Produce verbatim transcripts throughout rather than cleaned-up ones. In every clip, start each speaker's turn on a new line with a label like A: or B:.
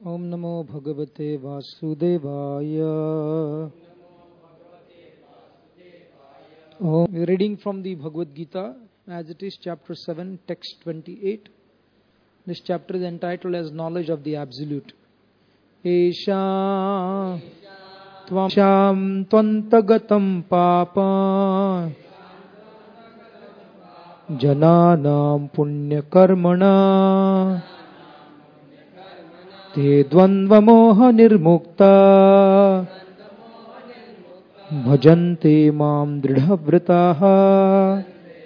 A: Om Namo Bhagavate Vasudevaya. Om. We are reading from the Bhagavad Gita as it is, chapter seven, text twenty-eight. This chapter is entitled as Knowledge of the Absolute. Esha Tvam Sham Tvantagatam Papa Jananam Punya Karmana Te Dvandva Moha Nirmukta Bhajante Mam Dridhavrataha.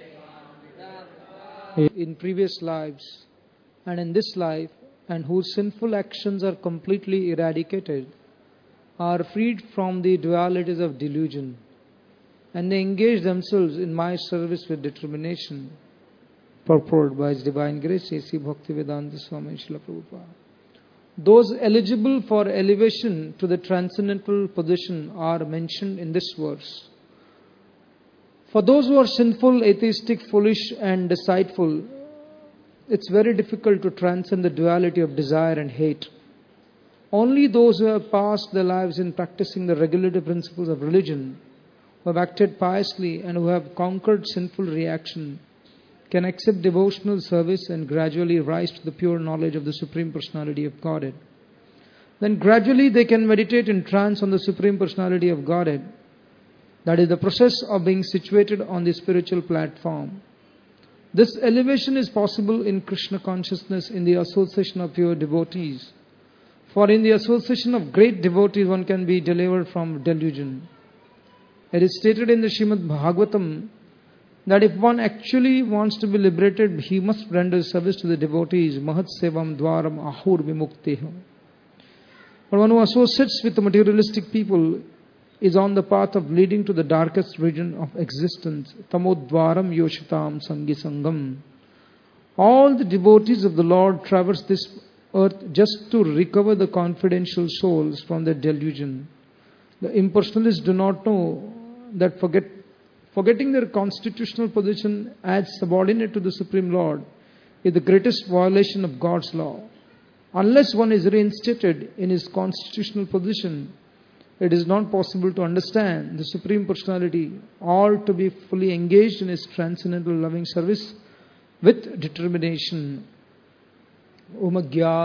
A: In previous lives and in this life, and whose sinful actions are completely eradicated, are freed from the dualities of delusion, and they engage themselves in my service with determination. Purport by His Divine Grace, A C Bhaktivedanta Swami Srila Prabhupada. Those eligible for elevation to the transcendental position are mentioned in this verse. For those who are sinful, atheistic, foolish and deceitful, it's very difficult to transcend the duality of desire and hate. Only those who have passed their lives in practicing the regulative principles of religion, who have acted piously and who have conquered sinful reaction, can accept devotional service and gradually rise to the pure knowledge of the Supreme Personality of Godhead. Then gradually they can meditate in trance on the Supreme Personality of Godhead. That is the process of being situated on the spiritual platform. This elevation is possible in Krishna consciousness in the association of pure devotees. For in the association of great devotees one can be delivered from delusion. It is stated in the Srimad Bhagavatam that if one actually wants to be liberated, he must render service to the devotees. Mahat sevam dwaram ahur vimukteha. But one who associates with the materialistic people is on the path of leading to the darkest region of existence. Tamodvaram yoshitam sangi sangam. All the devotees of the Lord traverse this earth just to recover the confidential souls from their delusion. The impersonalists do not know that forget Forgetting their constitutional position as subordinate to the Supreme Lord is the greatest violation of God's law. Unless one is reinstated in his constitutional position, it is not possible to understand the Supreme Personality or to be fully engaged in his transcendental loving service with determination. Omagya.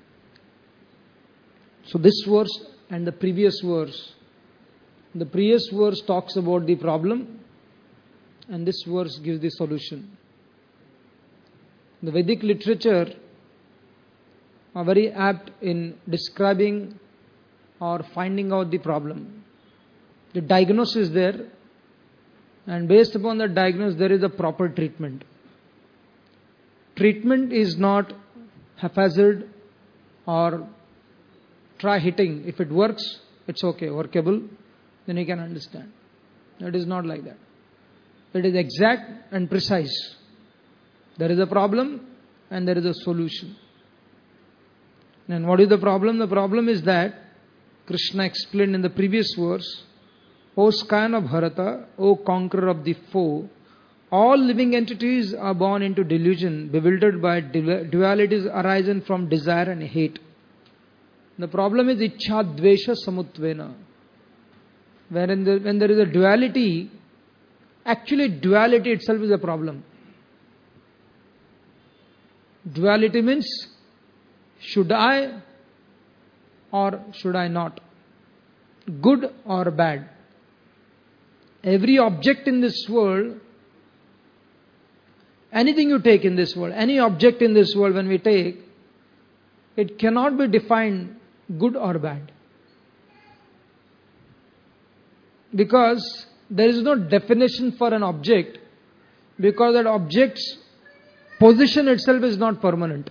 A: So this verse and the previous verse. The previous verse talks about the problem, and this verse gives the solution. The Vedic literature are very apt in describing or finding out the problem. The diagnosis is there, and based upon the diagnosis there is a proper treatment. Treatment is not haphazard or try hitting. If it works, it's okay, workable, then you can understand. It is not like that. It is exact and precise. There is a problem and there is a solution. And what is the problem? The problem is that Krishna explained in the previous verse, O scion of Bharata, O conqueror of the foe, all living entities are born into delusion, bewildered by dualities arising from desire and hate. The problem is Ichcha Dvesha Samutvena. Wherein the, when there is a duality, actually duality itself is a problem. Duality means, should I or should I not? Good or bad? Every object in this world, anything you take in this world, any object in this world when we take, it cannot be defined good or bad. Because there is no definition for an object, because that object's position itself is not permanent.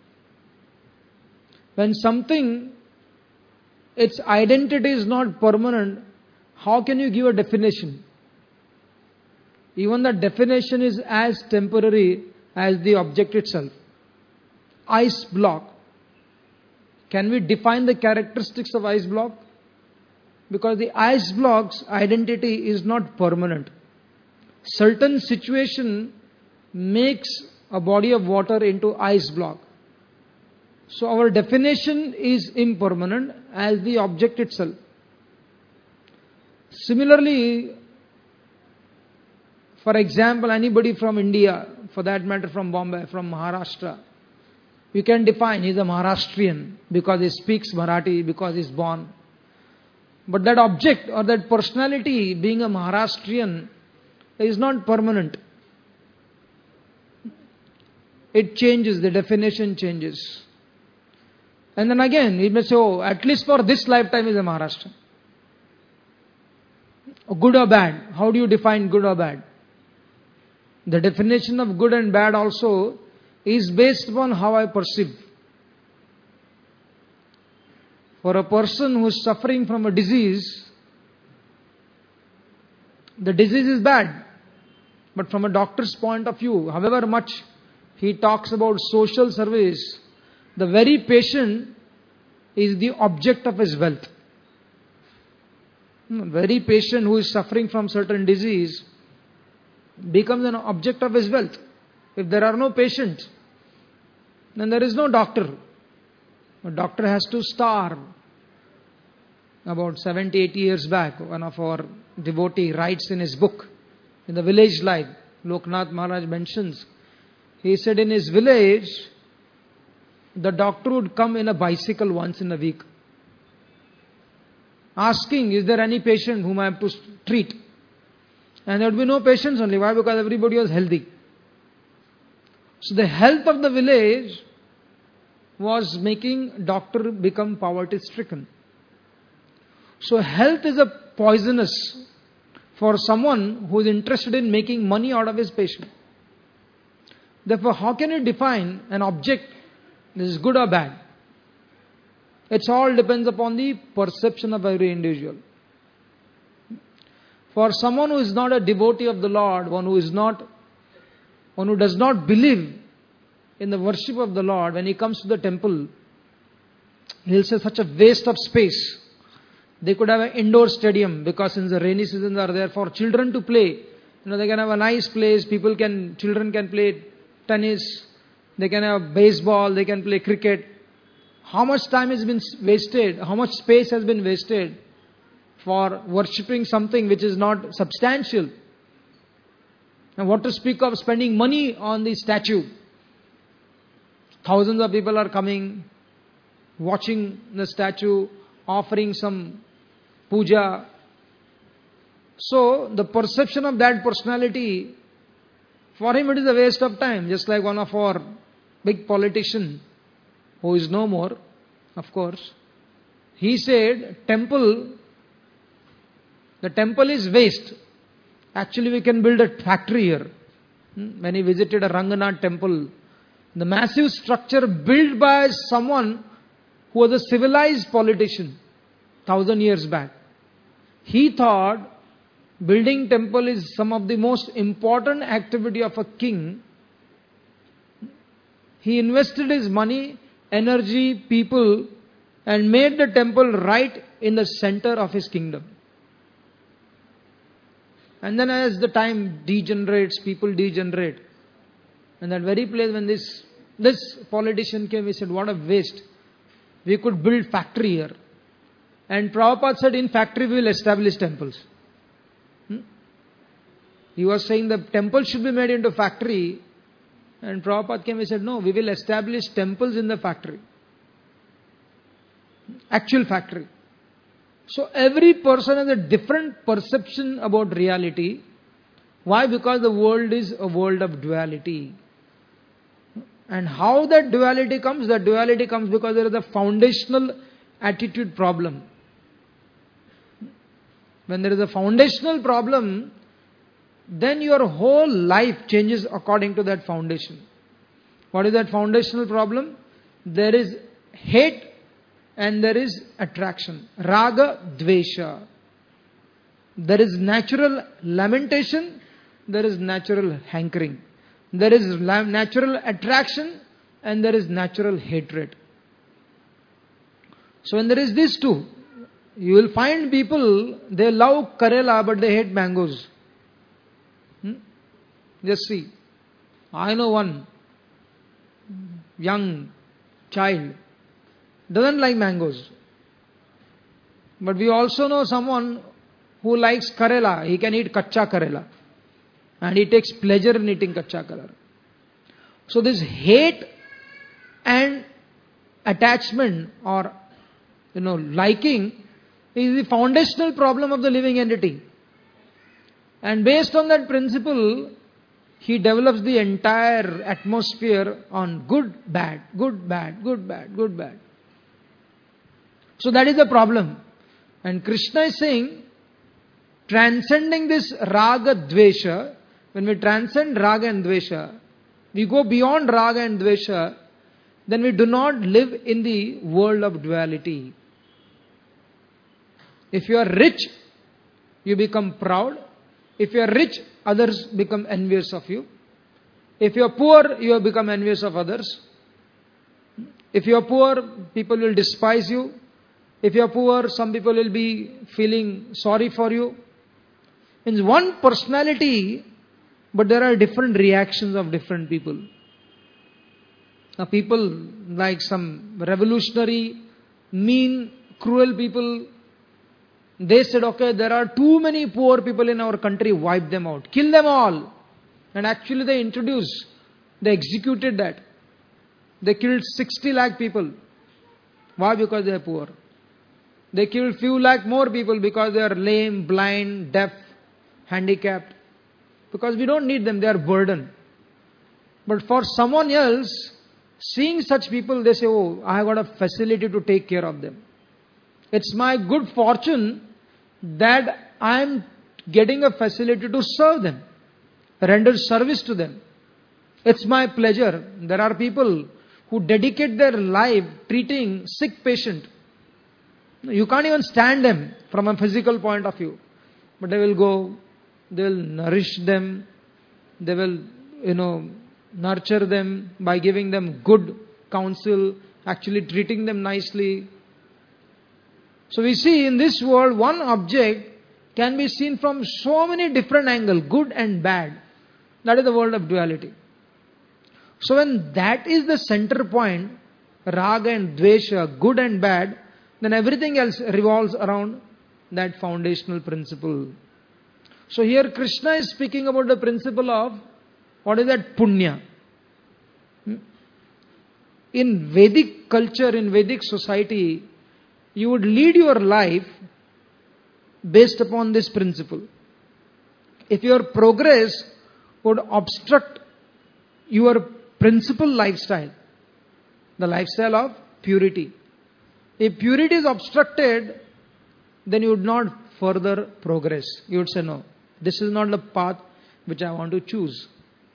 A: When something, its identity is not permanent, how can you give a definition? Even the definition is as temporary as the object itself. Ice block. Can we define the characteristics of ice block? Because the ice block's identity is not permanent. Certain situation makes a body of water into ice block. So our definition is impermanent as the object itself. Similarly, for example, anybody from India, for that matter from Bombay, from Maharashtra, you can define he's a Maharashtrian because he speaks Marathi, because he's born. But that object or that personality, being a Maharashtrian, is not permanent. It changes, the definition changes. And then again, we may say, oh, at least for this lifetime is a Maharashtrian. Good or bad? How do you define good or bad? The definition of good and bad also is based upon how I perceive. For a person who is suffering from a disease, the disease is bad. But from a doctor's point of view, however much he talks about social service, the very patient is the object of his wealth. The very patient who is suffering from certain disease becomes an object of his wealth. If there are no patients, then there is no doctor. A doctor has to starve. About seventy, eighty years back, one of our devotee writes in his book, in the village life, Loknath Maharaj mentions, he said in his village, the doctor would come in a bicycle once in a week, asking, is there any patient whom I have to treat? And there would be no patients only. Why? Because everybody was healthy. So the health of the village was making doctor become poverty stricken. So health is a poisonous for someone who is interested in making money out of his patient. Therefore, how can you define an object, this is good or bad? It all depends upon the perception of every individual. For someone who is not a devotee of the Lord, one who is not, one who does not believe in the worship of the Lord, when he comes to the temple, he'll say such a waste of space. They could have an indoor stadium because since the rainy seasons are there for children to play. You know, they can have a nice place, people can, children can play tennis, they can have baseball, they can play cricket. How much time has been wasted, how much space has been wasted for worshipping something which is not substantial. And what to speak of spending money on the statue. Thousands of people are coming, watching the statue, offering some puja. So the perception of that personality, for him it is a waste of time. Just like one of our big politicians, who is no more, of course, he said, temple, the temple is waste. Actually we can build a factory here. When he visited a Ranganath temple, the massive structure built by someone who was a civilized politician thousand years back. He thought building temple is some of the most important activity of a king. He invested his money, energy, people, and made the temple right in the center of his kingdom. And then as the time degenerates, people degenerate. And that very place when this, this politician came, he said, what a waste. We could build factory here. And Prabhupada said, in factory we will establish temples. Hmm? He was saying the temple should be made into factory. And Prabhupada came and said, no, we will establish temples in the factory. Actual factory. So every person has a different perception about reality. Why? Because the world is a world of duality. And how that duality comes? That duality comes because there is a foundational attitude problem. When there is a foundational problem, then your whole life changes according to that foundation. What is that foundational problem? There is hate and there is attraction. Raga, dvesha. There is natural lamentation, there is natural hankering. There is natural attraction and there is natural hatred. So when there is these two, you will find people, they love Karela but they hate mangoes. Hmm? Just see. I know one young child doesn't like mangoes. But we also know someone who likes Karela. He can eat kacha Karela. And he takes pleasure in eating kacha Karela. So this hate and attachment or, you know, liking is the foundational problem of the living entity. And based on that principle, he develops the entire atmosphere on good, bad, good, bad, good, bad, good, bad. So that is the problem. And Krishna is saying, transcending this raga dvesha, when we transcend raga and dvesha, we go beyond raga and dvesha, then we do not live in the world of duality. If you are rich, you become proud. If you are rich, others become envious of you. If you are poor, you have become envious of others. If you are poor, people will despise you. If you are poor, some people will be feeling sorry for you. It's one personality, but there are different reactions of different people. Now people like some revolutionary, mean, cruel people, they said, okay, there are too many poor people in our country, wipe them out, kill them all. And actually they introduced, they executed that. They killed sixty lakh people. Why? Because they are poor. They killed few lakh more people because they are lame, blind, deaf, handicapped. Because we don't need them, they are burden. But for someone else, seeing such people, they say, oh, I have got a facility to take care of them. It's my good fortune that I am getting a facility to serve them, render service to them. It's my pleasure. There are people who dedicate their life treating sick patient. You can't even stand them from a physical point of view. But they will go, they will nourish them, they will, you know, nurture them by giving them good counsel, actually treating them nicely. So we see in this world, one object can be seen from so many different angles, good and bad. That is the world of duality. So when that is the center point, raga and dvesha, good and bad, then everything else revolves around that foundational principle. So here Krishna is speaking about the principle of, what is that? Punya. In Vedic culture, in Vedic society, you would lead your life based upon this principle. If your progress would obstruct your principal lifestyle, the lifestyle of purity. If purity is obstructed, then you would not further progress. You would say, no, this is not the path which I want to choose.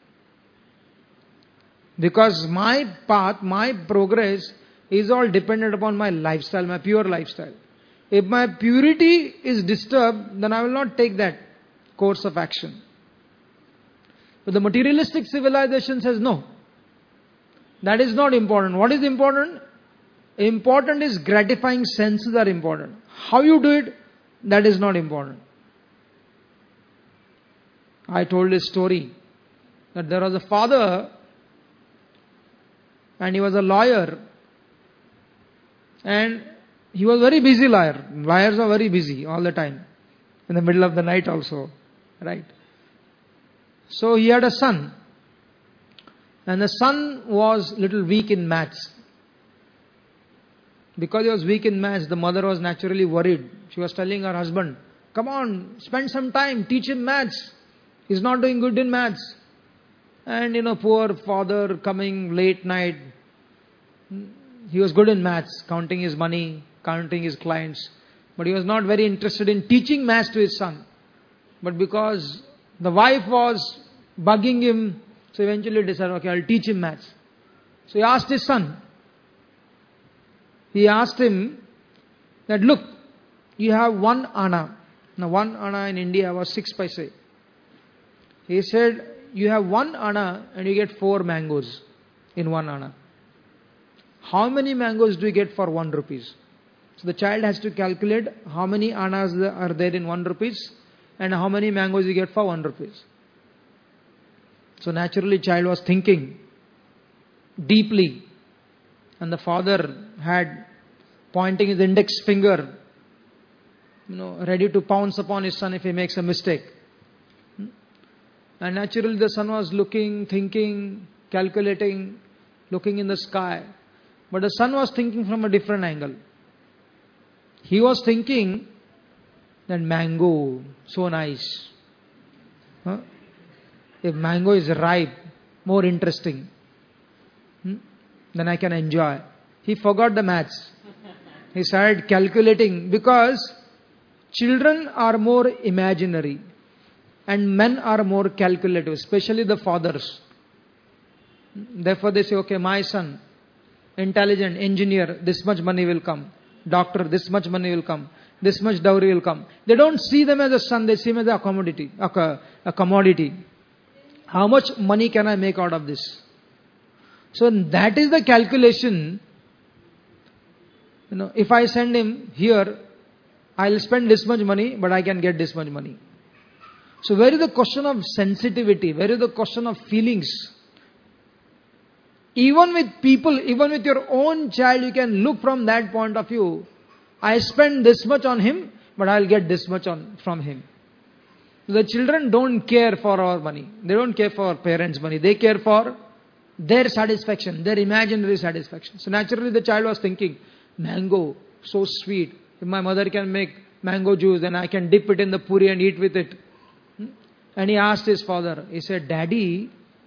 A: Because my path, my progress is all dependent upon my lifestyle, my pure lifestyle. If my purity is disturbed, then I will not take that course of action. But the materialistic civilization says no. That is not important. What is important? Important is gratifying senses are important. How you do it, that is not important. I told a story that there was a father and he was a lawyer. And he was very busy lawyer. Lawyers are very busy all the time. In the middle of the night also. Right? So he had a son. And the son was little weak in maths. Because he was weak in maths, the mother was naturally worried. She was telling her husband, come on, spend some time, teach him maths. He's not doing good in maths. And you know, poor father coming late night. He was good in maths, counting his money, counting his clients. But he was not very interested in teaching maths to his son. But because the wife was bugging him, so eventually he decided, okay, I'll teach him maths. So he asked his son. He asked him that, look, you have one ana. Now one ana in India was six paise. He said, you have one ana and you get four mangoes in one ana. How many mangoes do you get for one rupees? So the child has to calculate how many annas are there in one rupees and how many mangoes you get for one rupees. So naturally child was thinking deeply And the father had pointing his index finger, you know, ready to pounce upon his son if he makes a mistake. And naturally the son was looking, thinking, calculating, looking in the sky. But the son was thinking from a different angle. He was thinking that mango, so nice. Huh? If mango is ripe, more interesting. Hmm? Then I can enjoy. He forgot the maths. He started calculating because children are more imaginary and men are more calculative, especially the fathers. Therefore they say, okay, my son, intelligent, engineer, this much money will come. Doctor, this much money will come. This much dowry will come. They don't see them as a son, they see them as a commodity. A, a commodity. How much money can I make out of this? So that is the calculation. You know, if I send him here, I'll spend this much money, but I can get this much money. So where is the question of sensitivity? Where is the question of feelings? Even with people, even with your own child, you can look from that point of view. I spend this much on him, but I'll get this much on from him. The children don't care for our money. They don't care for our parents' money. They care for their satisfaction, their imaginary satisfaction. So naturally the child was thinking, mango, so sweet. If my mother can make mango juice, then I can dip it in the puri and eat with it. And he asked his father, he said, Daddy,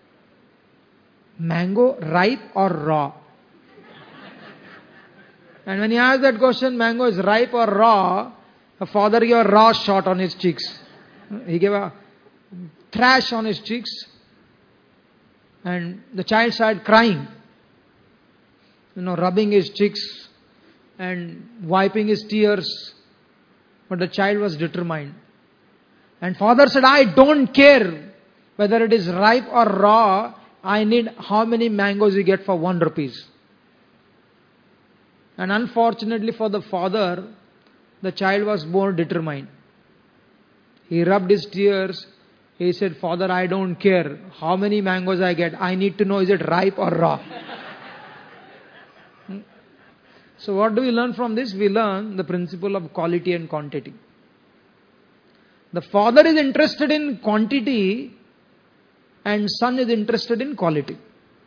A: mango ripe or raw? And when he asked that question, mango is ripe or raw, the father gave a raw shot on his cheeks. He gave a thrash on his cheeks. And the child started crying. You know, rubbing his cheeks and wiping his tears. But the child was determined. And father said, I don't care whether it is ripe or raw. I need how many mangoes you get for one rupees. And unfortunately for the father, the child was more determined. He rubbed his tears. He said, Father, I don't care how many mangoes I get. I need to know, is it ripe or raw? So what do we learn from this? We learn the principle of quality and quantity. The father is interested in quantity and son is interested in quality.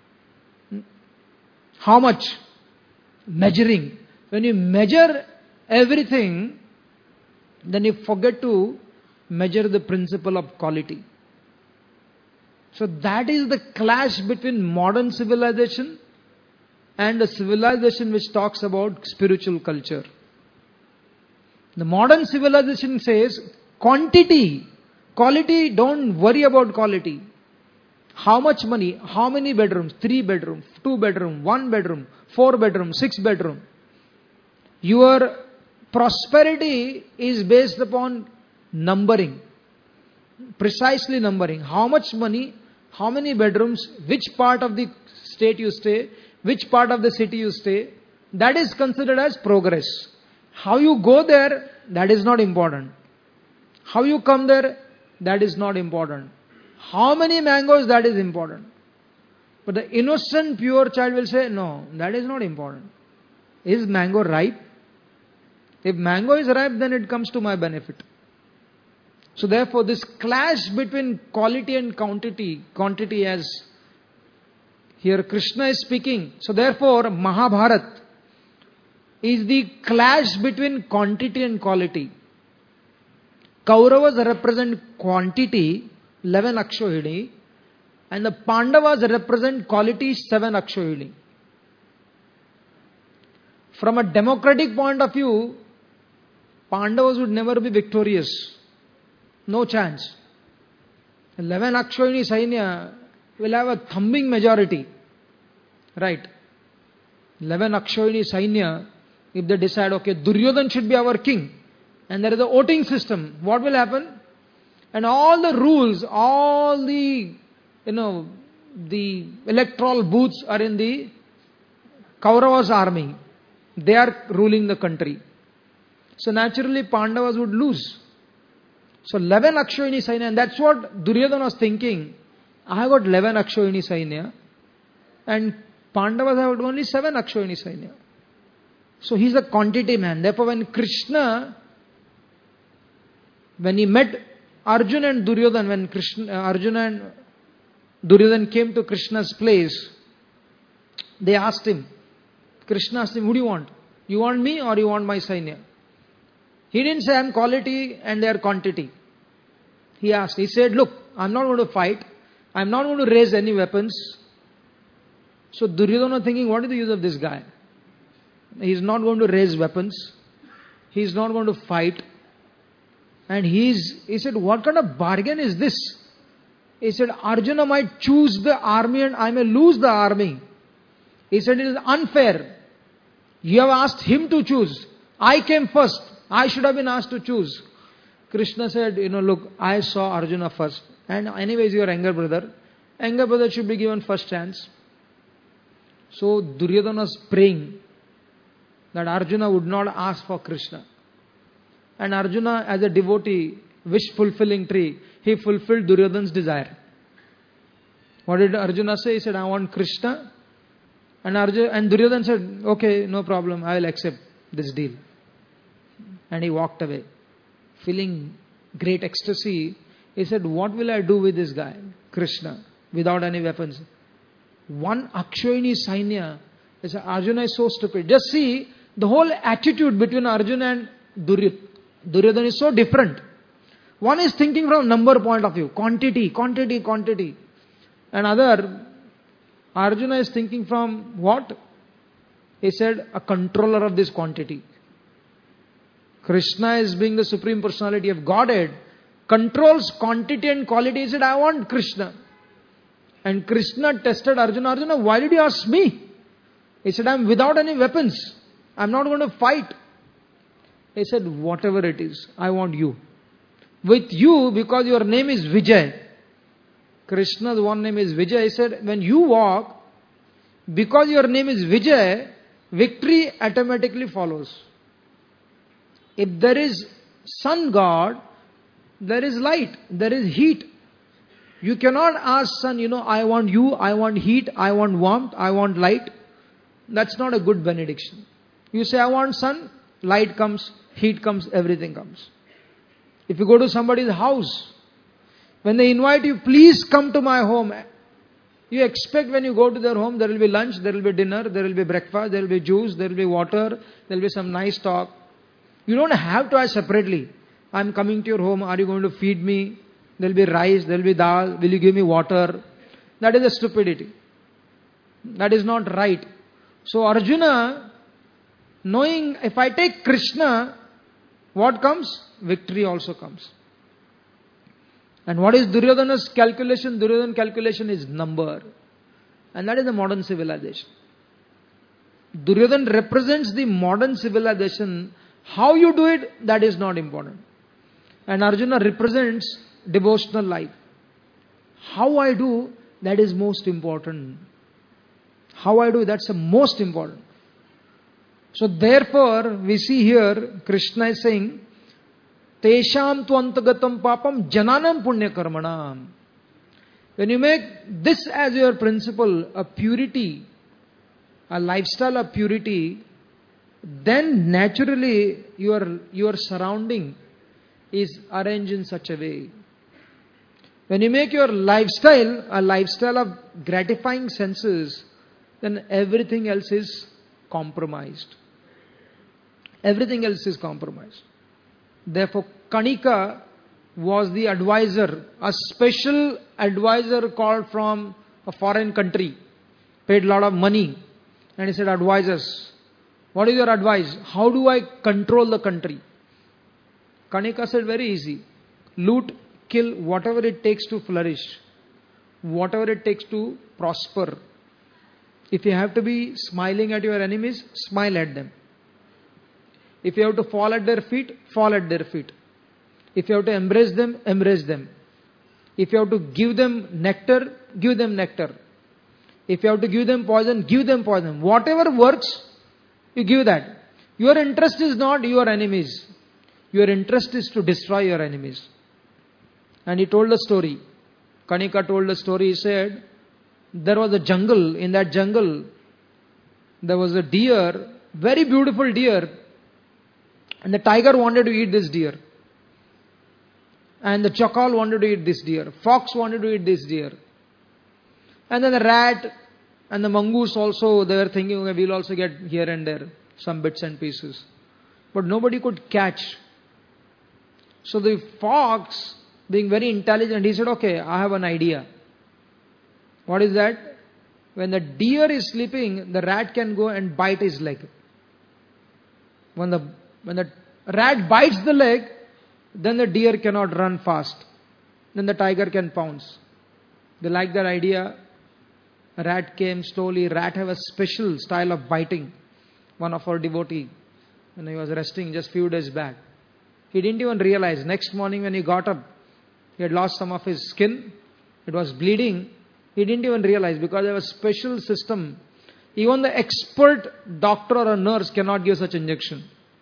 A: How much? Measuring. When you measure everything, then you forget to measure the principle of quality. So that is the clash between modern civilization and a civilization which talks about spiritual culture. The modern civilization says quantity, quality, don't worry about quality. How much money, how many bedrooms, three bedroom, two bedroom, one bedroom, four bedroom, six bedroom. Your prosperity is based upon numbering, precisely numbering. How much money, how many bedrooms, which part of the state you stay, which part of the city you stay, that is considered as progress. How you go there, that is not important. How you come there, that is not important. How many mangoes, that is important. But the innocent, pure child will say, no, that is not important. Is mango ripe? If mango is ripe, then it comes to my benefit. So therefore, this clash between quality and quantity, quantity as here Krishna is speaking. So therefore, Mahabharata is the clash between quantity and quality. Kauravas represent quantity, eleven Akshohini, and the Pandavas represent quality, seven Akshohini. From a democratic point of view, Pandavas would never be victorious. No chance. eleven Akshohini Sainya will have a thumping majority. Right. eleven Akshohini Sainya, if they decide, okay, Duryodhan should be our king, and there is a voting system, what will happen? And all the rules, all the, you know, the electoral booths are in the Kauravas army. They are ruling the country. So naturally Pandavas would lose. So eleven Akshohini Sainya, and that's what Duryodhana was thinking. I have got eleven Akshohini Sainya, and Pandavas have only seven Akshayani Sainya. So he's a quantity man. Therefore when Krishna, when he met Arjuna and Duryodhana, when Krishna, Arjuna and Duryodhana came to Krishna's place, they asked him, Krishna asked him, who do you want? You want me or you want my Sainya? He didn't say, I'm quality and they are quantity. He asked, he said, look, I'm not going to fight. I'm not going to raise any weapons. So Duryodhana thinking, what is the use of this guy? He's not going to raise weapons. He's not going to fight. And he's, he said, what kind of bargain is this? He said, Arjuna might choose the army and I may lose the army. He said, it is unfair. You have asked him to choose. I came first. I should have been asked to choose. Krishna said, you know, look, I saw Arjuna first. And anyways, your younger brother. Younger brother should be given first chance. So Duryodhana was praying that Arjuna would not ask for Krishna. And Arjuna, as a devotee, wish-fulfilling tree, he fulfilled Duryodhana's desire. What did Arjuna say? He said, I want Krishna. And Arjuna, and Duryodhana said, okay, no problem, I will accept this deal. And he walked away. Feeling great ecstasy, he said, what will I do with this guy, Krishna, without any weapons? One Akshayani Sainya. He said, Arjuna is so stupid. Just see, the whole attitude between Arjuna and Duryodhana. Duryodhana is so different. One is thinking from number point of view, quantity, quantity, quantity. And other, Arjuna is thinking from what? He said, a controller of this quantity. Krishna is being the Supreme Personality of Godhead, controls quantity and quality. He said, I want Krishna. And Krishna tested Arjuna. Arjuna, why did you ask me? He said, I am without any weapons. I am not going to fight. He said, whatever it is, I want you. With you, because your name is Vijay. Krishna's one name is Vijay. He said, when you walk, because your name is Vijay, victory automatically follows. If there is sun god, there is light, there is heat. You cannot ask sun, you know, I want you, I want heat, I want warmth, I want light. That's not a good benediction. You say, I want sun, light comes, heat comes, everything comes. If you go to somebody's house, when they invite you, please come to my home. You expect when you go to their home, there will be lunch, there will be dinner, there will be breakfast, there will be juice, there will be water, there will be some nice talk. You don't have to ask separately. I'm coming to your home, are you going to feed me? There will be rice, there will be dal, will you give me water? That is a stupidity. That is not right. So Arjuna, knowing if I take Krishna, what comes? Victory also comes. And what is Duryodhana's calculation? Duryodhana's calculation is number. And that is the modern civilization. Duryodhana represents the modern civilization. How you do it, that is not important. And Arjuna represents devotional life. How I do, that is most important. How I do, that's the most important. So therefore, we see here, Krishna is saying, Tesham tvantagatam papam jananam punya karmanam. When you make this as your principle, a purity, a lifestyle of purity, then naturally your, your surrounding is arranged in such a way. When you make your lifestyle a lifestyle of gratifying senses, then everything else is compromised. Everything else is compromised. Therefore, Kanika was the advisor, a special advisor called from a foreign country, paid a lot of money, and he said, advise us. What is your advice? How do I control the country? Kanika said, very easy. Loot, kill, whatever it takes to flourish, whatever it takes to prosper. If you have to be smiling at your enemies, smile at them. If you have to fall at their feet, fall at their feet. If you have to embrace them, embrace them. If you have to give them nectar, give them nectar. If you have to give them poison, give them poison. Whatever works, you give that. Your interest is not your enemies. Your interest is to destroy your enemies. And he told a story. Kanika told a story. He said, there was a jungle. In that jungle, there was a deer, very beautiful deer, and the tiger wanted to eat this deer. And the chacal wanted to eat this deer. Fox wanted to eat this deer. And then the rat and the mongoose also, they were thinking, okay, we'll also get here and there some bits and pieces. But nobody could catch. So the fox, being very intelligent, he said, okay, I have an idea. What is that? When the deer is sleeping, the rat can go and bite his leg. When the, when the rat bites the leg, then the deer cannot run fast. Then the tiger can pounce. They like that idea. A rat came slowly. Rat have a special style of biting. One of our devotee, when he was resting just few days back, he didn't even realize. Next morning when he got up, he had lost some of his skin. It was bleeding. He didn't even realize because there was a special system. Even the expert doctor or a nurse cannot give such injection.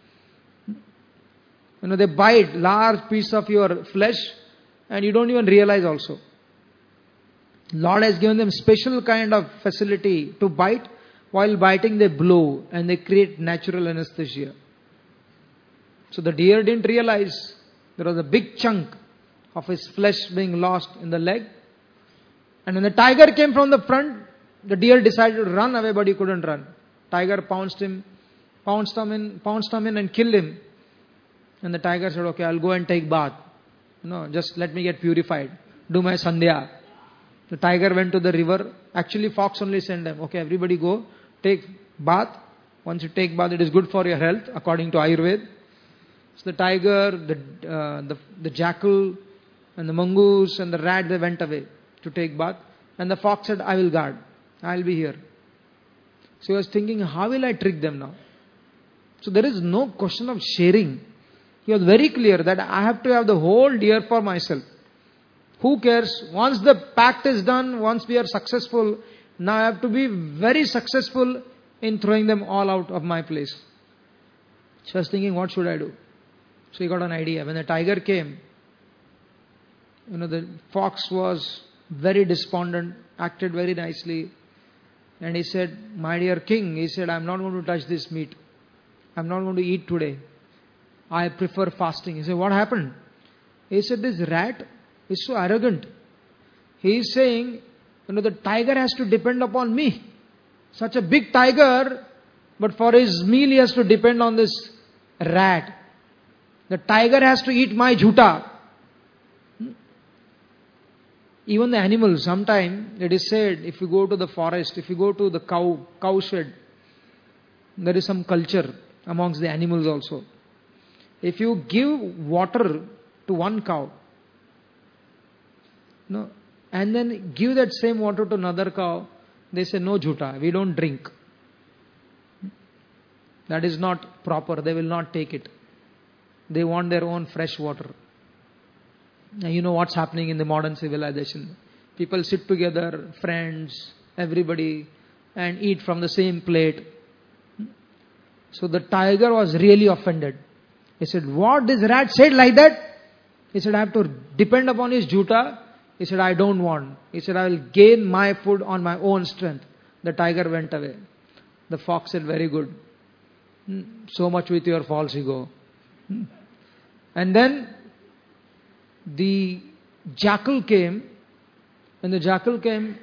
A: You know, they bite large piece of your flesh and you don't even realize also. Lord has given them special kind of facility to bite. While biting they blow and they create natural anesthesia. So the deer didn't realize there was a big chunk of his flesh being lost in the leg. And when the tiger came from the front, the deer decided to run away, but he couldn't run. Tiger pounced him, pounced him in, pounced him in and killed him. And the tiger said, okay, I'll go and take bath. No, just let me get purified. Do my sandhya. The tiger went to the river. Actually, fox only sent them. Okay, everybody go, take bath. Once you take bath, it is good for your health, according to Ayurveda. So the tiger, the, uh, the, the jackal, and the mongoose, and the rat, they went away to take bath. And the fox said, I will guard. I will be here. So he was thinking, how will I trick them now? So there is no question of sharing. He was very clear that I have to have the whole deer for myself. Who cares? Once the pact is done, once we are successful, now I have to be very successful in throwing them all out of my place. So I was thinking, what should I do? So he got an idea. When the tiger came, you know, the fox was very despondent, acted very nicely. And he said, my dear king, he said, I'm not going to touch this meat. I'm not going to eat today. I prefer fasting. He said, what happened? He said, this rat is so arrogant. He is saying, you know, the tiger has to depend upon me. Such a big tiger, but for his meal he has to depend on this rat. The tiger has to eat my jhuta. Even the animals, sometimes it is said, if you go to the forest, if you go to the cow, cow shed, there is some culture amongst the animals also. If you give water to one cow, no, and then give that same water to another cow, they say, no jhuta, we don't drink. That is not proper, they will not take it. They want their own fresh water. Now you know what's happening in the modern civilization. People sit together, friends, everybody, and eat from the same plate. So the tiger was really offended. He said, what, this rat said like that? He said, I have to depend upon his jhuta. He said, I don't want. He said, I will gain my food on my own strength. The tiger went away. The fox said, very good. So much with your false ego. And then the jackal came. When the jackal came,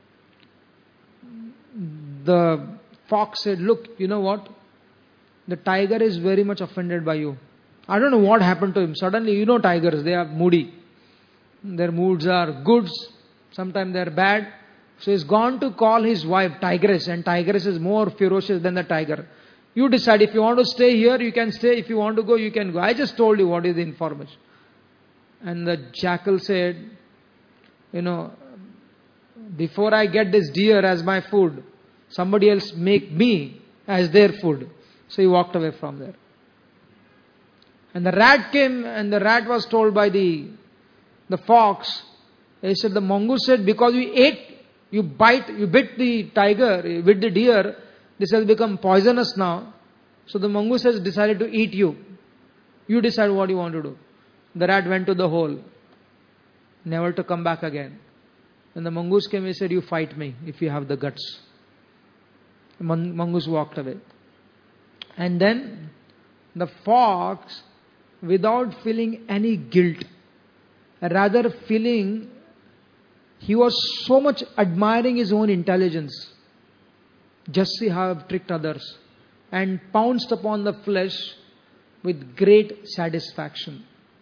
A: the fox said, look, you know what? The tiger is very much offended by you. I don't know what happened to him. Suddenly, you know tigers, they are moody. Their moods are good, sometimes they are bad. So he's gone to call his wife tigress, and tigress is more ferocious than the tiger. You decide, if you want to stay here, you can stay. If you want to go, you can go. I just told you what is the information. And the jackal said, you know, before I get this deer as my food, somebody else make me as their food. So he walked away from there. And the rat came, and the rat was told by the, the fox, he said, the mongoose said, because you ate, you bite, you bit the tiger, you bit the deer, this has become poisonous now. So the mongoose has decided to eat you. You decide what you want to do. The rat went to the hole, never to come back again. When the mongoose came, he said, you fight me if you have the guts. Mongoose walked away. And then the fox, without feeling any guilt, rather feeling, he was so much admiring his own intelligence. Just see how I've tricked others. And pounced upon the flesh with great satisfaction.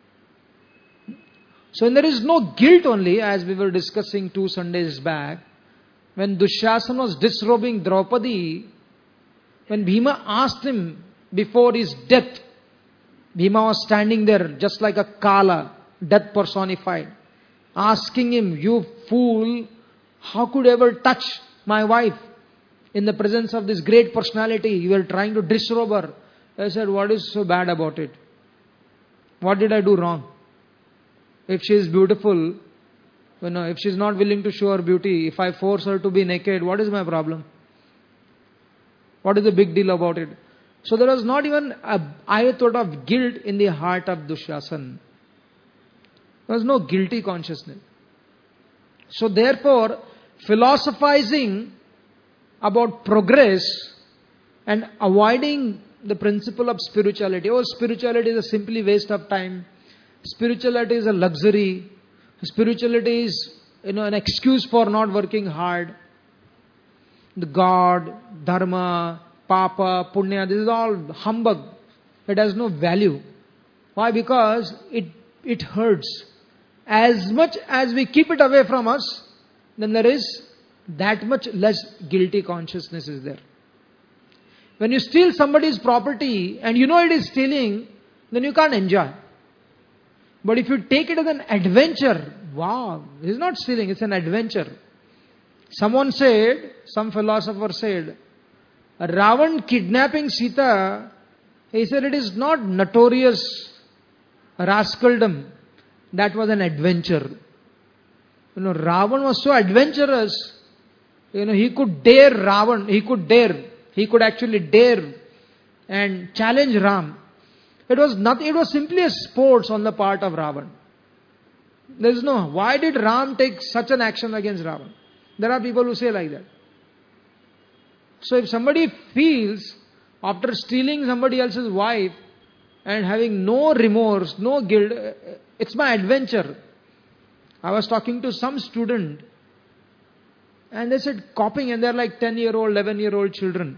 A: So there is no guilt only, as we were discussing two Sundays back. When Dushasana was disrobing Draupadi, when Bhima asked him before his death, Bhima was standing there just like a Kala, death personified, asking him, "You fool, how could you ever touch my wife in the presence of this great personality? You were trying to disrobe her." I said, "What is so bad about it? What did I do wrong? If she is beautiful, you know, if she is not willing to show her beauty, if I force her to be naked, what is my problem? What is the big deal about it?" So there was not even a iota of guilt in the heart of Dushasana. There was no guilty consciousness. So therefore, philosophizing about progress and avoiding the principle of spirituality. Oh, spirituality is a simply waste of time. Spirituality is a luxury. Spirituality is, you know, an excuse for not working hard. The God, Dharma, Papa, Punya, this is all humbug. It has no value. Why? Because it, it hurts. As much as we keep it away from us, then there is that much less guilty consciousness is there. When you steal somebody's property and you know it is stealing, then you can't enjoy. But if you take it as an adventure, wow, it's not stealing, it's an adventure. Someone said, some philosopher said, Ravan kidnapping Sita, he said it is not notorious rascaldom. That was an adventure. You know, Ravan was so adventurous. You know, he could dare Ravan, he could dare, he could actually dare and challenge Ram. It was nothing, it was simply a sports on the part of Ravan. There is no, why did Ram take such an action against Ravan? There are people who say like that. So if somebody feels after stealing somebody else's wife and having no remorse, no guilt, it's my adventure. I was talking to some student and they said copying, and they're like ten year old, eleven year old children.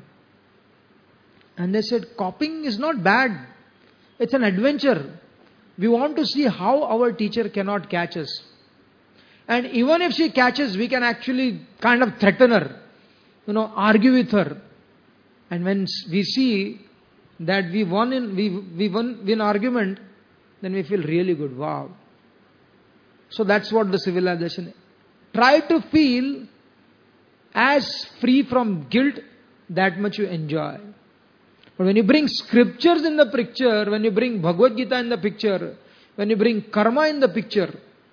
A: And they said copying is not bad. It's an adventure. We want to see how our teacher cannot catch us. And even if she catches, we can actually kind of threaten her, you know, argue with her. And when we see that we won in we we won win argument, then we feel really good. Wow. So that's what the civilization is. Try to feel as free from guilt, that much you enjoy. But when you bring scriptures in the picture, when you bring Bhagavad Gita in the picture, when you bring karma in the picture,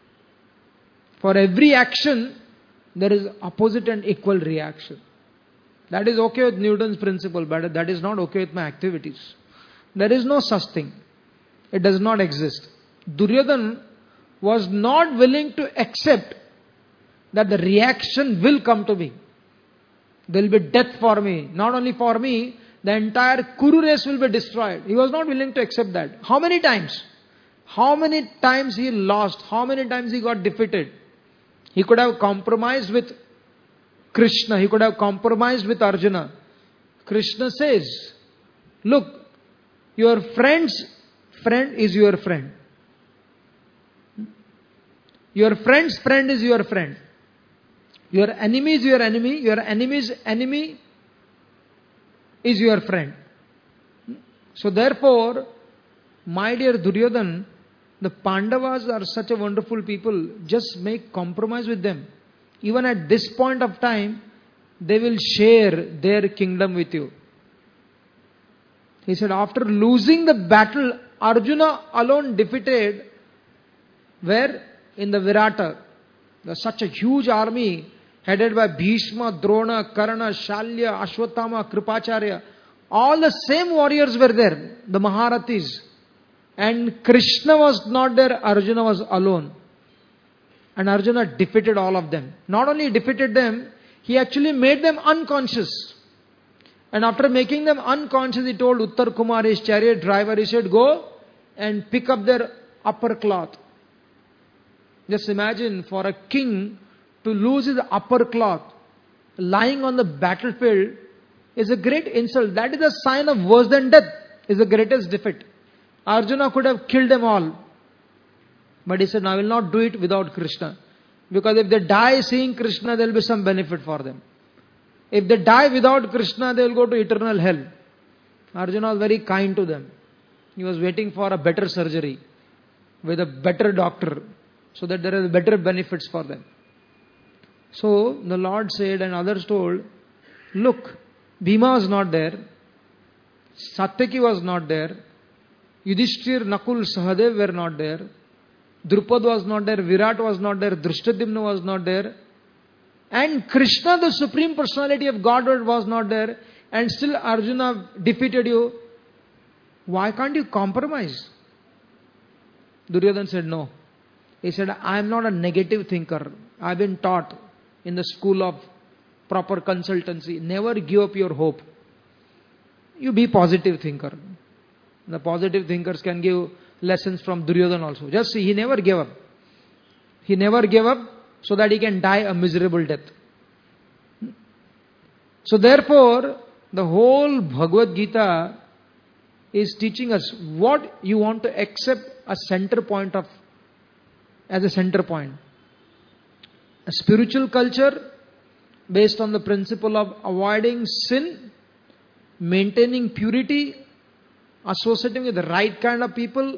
A: for every action, there is opposite and equal reaction. That is okay with Newton's principle, but that is not okay with my activities. There is no such thing. It does not exist. Duryodhana was not willing to accept that the reaction will come to me. There will be death for me. Not only for me, the entire Kuru race will be destroyed. He was not willing to accept that. How many times? How many times he lost? How many times he got defeated? He could have compromised with Krishna. He could have compromised with Arjuna. Krishna says, look, your friend's friend is your friend. Your friend's friend is your friend. Your enemy is your enemy. Your enemy's enemy is your friend. So therefore, my dear Duryodhana, the Pandavas are such a wonderful people. Just make compromise with them. Even at this point of time, they will share their kingdom with you. He said, after losing the battle, Arjuna alone defeated, where? In the Virata. There's such a huge army headed by Bhishma, Drona, Karna, Shalya, Ashwatthama, Kripacharya. All the same warriors were there, the Maharathis. And Krishna was not there, Arjuna was alone. And Arjuna defeated all of them. Not only defeated them, he actually made them unconscious. And after making them unconscious, he told Uttar Kumar, his chariot driver, he said, go and pick up their upper cloth. Just imagine, for a king to lose his upper cloth lying on the battlefield is a great insult. That is a sign of worse than death, is the greatest defeat. Arjuna could have killed them all. But he said, no, I will not do it without Krishna. Because if they die seeing Krishna, there will be some benefit for them. If they die without Krishna, they will go to eternal hell. Arjuna was very kind to them. He was waiting for a better surgery with a better doctor, so that there are better benefits for them. So the Lord said, and others told, look, Bhima was not there, Satyaki was not there, Yudhishthir, Nakul, Sahadev were not there, Drupad was not there, Virat was not there, Drishtadyumna was not there, and Krishna, the Supreme Personality of Godhead, was not there, and still Arjuna defeated you. Why can't you compromise? Duryodhana said no. He said, I am not a negative thinker. I have been taught in the school of proper consultancy. Never give up your hope. You be positive thinker. The positive thinkers can give lessons from Duryodhana also. Just see, he never gave up. He never gave up so that he can die a miserable death. So therefore, the whole Bhagavad Gita is teaching us what you want to accept a center point of, as a center point. A spiritual culture based on the principle of avoiding sin, maintaining purity, associating with the right kind of people.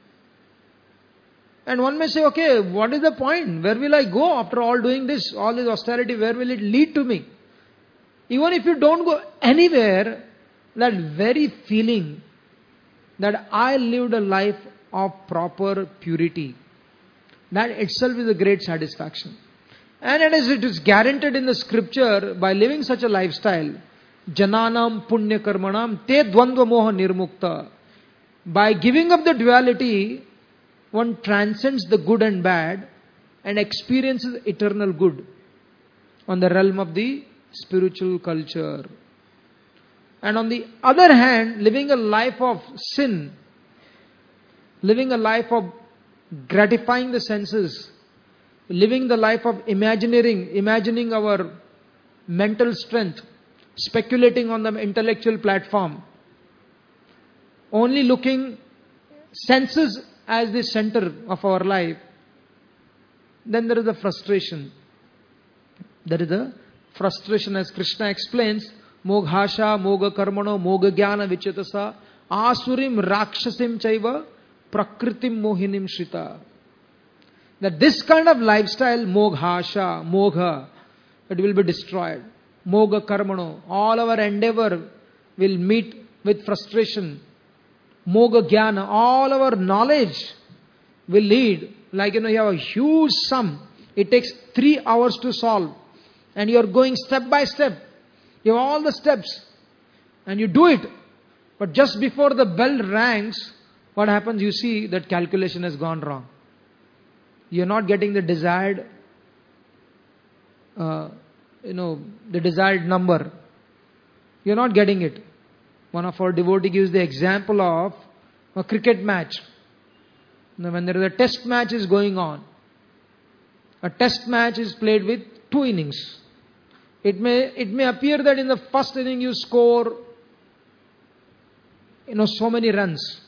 A: And one may say, okay, what is the point? Where will I go after all doing this, all this austerity? Where will it lead to me? Even if you don't go anywhere, that very feeling that I lived a life of proper purity, that itself is a great satisfaction. And as it is guaranteed in the scripture, by living such a lifestyle, Jananam Punya Karmanam Te Dvandva Moha Nirmukta. By giving up the duality, one transcends the good and bad and experiences eternal good on the realm of the spiritual culture. And on the other hand, living a life of sin, living a life of gratifying the senses, living the life of imagineering, imagining our mental strength, speculating on the intellectual platform, only looking senses as the center of our life, then there is a frustration. There is a frustration, as Krishna explains, Moghasha, Moga Karmano, Moga Jnana Vichetasa, Asurim Rakshasim Chaiva, Prakritim Mohinim Shrita. That this kind of lifestyle, Moghasha, Mogha, it will be destroyed. Moga Karmano, all our endeavor will meet with frustration. Moga Jnana, all our knowledge will lead, like you know, you have a huge sum, it takes three hours to solve, and you are going step by step. You have all the steps, and you do it. But just before the bell rings, what happens? You see that calculation has gone wrong. You are not getting the desired, uh, you know, the desired number. You are not getting it. One of our devotees gives the example of a cricket match. Now, when there is a test match is going on, a test match is played with two innings. It may it may appear that in the first inning you score, you know, so many runs,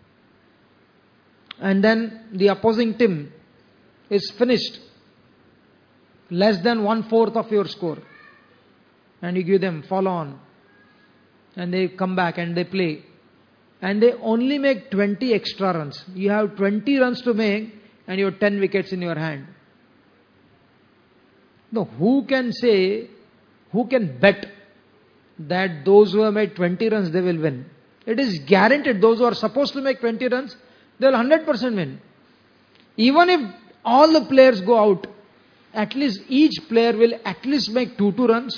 A: and then the opposing team is finished less than one fourth of your score, and you give them follow on, and they come back and they play, and they only make twenty extra runs. You have twenty runs to make, and you have ten wickets in your hand. Now, who can say? Who can bet that those who have made twenty runs, they will win? It is guaranteed. Those who are supposed to make twenty runs, they will one hundred percent win. Even if all the players go out, at least each player will at least make two two runs.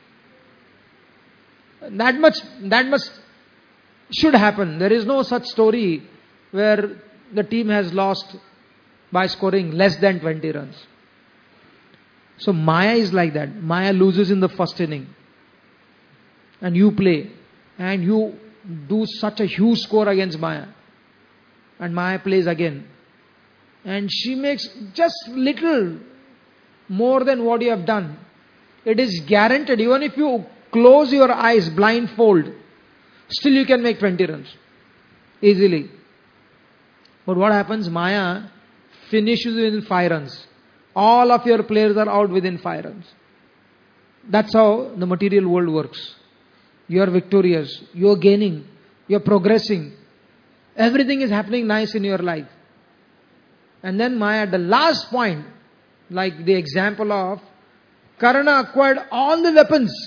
A: That much, that much should happen. There is no such story where the team has lost by scoring less than twenty runs. So Maya is like that. Maya loses in the first inning. and you play, and you do such a huge score against Maya, and Maya plays again, and she makes just little more than what you have done. It is guaranteed, even if you close your eyes blindfold, still you can make twenty runs easily. But what happens? Maya finishes within five runs. All of your players are out within five runs. That's how the material world works. You are victorious, you are gaining, you are progressing. Everything is happening nice in your life. And then Maya at the last point, like the example of Karna acquired all the weapons.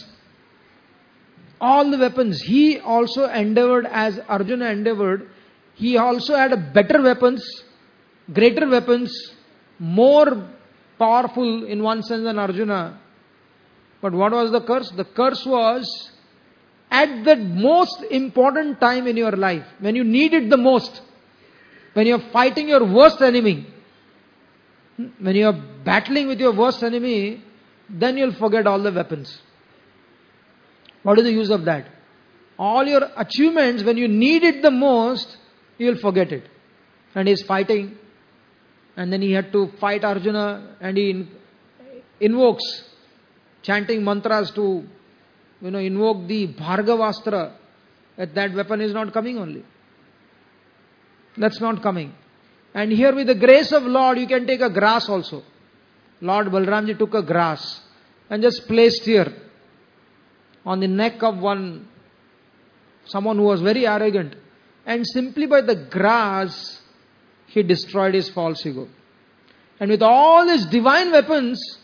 A: All the weapons. He also endeavored as Arjuna endeavored. He also had better weapons, greater weapons, more powerful in one sense than Arjuna. But what was the curse? The curse was at the most important time in your life, when you need it the most, when you are fighting your worst enemy, when you are battling with your worst enemy, then you will forget all the weapons. What is the use of that? All your achievements, when you need it the most, you will forget it. And he is fighting, and then he had to fight Arjuna, and he invokes, chanting mantras to, you know, invoke the Bhargavastra. That that weapon is not coming only. That's not coming. And here with the grace of Lord, you can take a grass also. Lord Balramji took a grass and just placed here on the neck of one, someone who was very arrogant. And simply by the grass, he destroyed his false ego. And with all his divine weapons,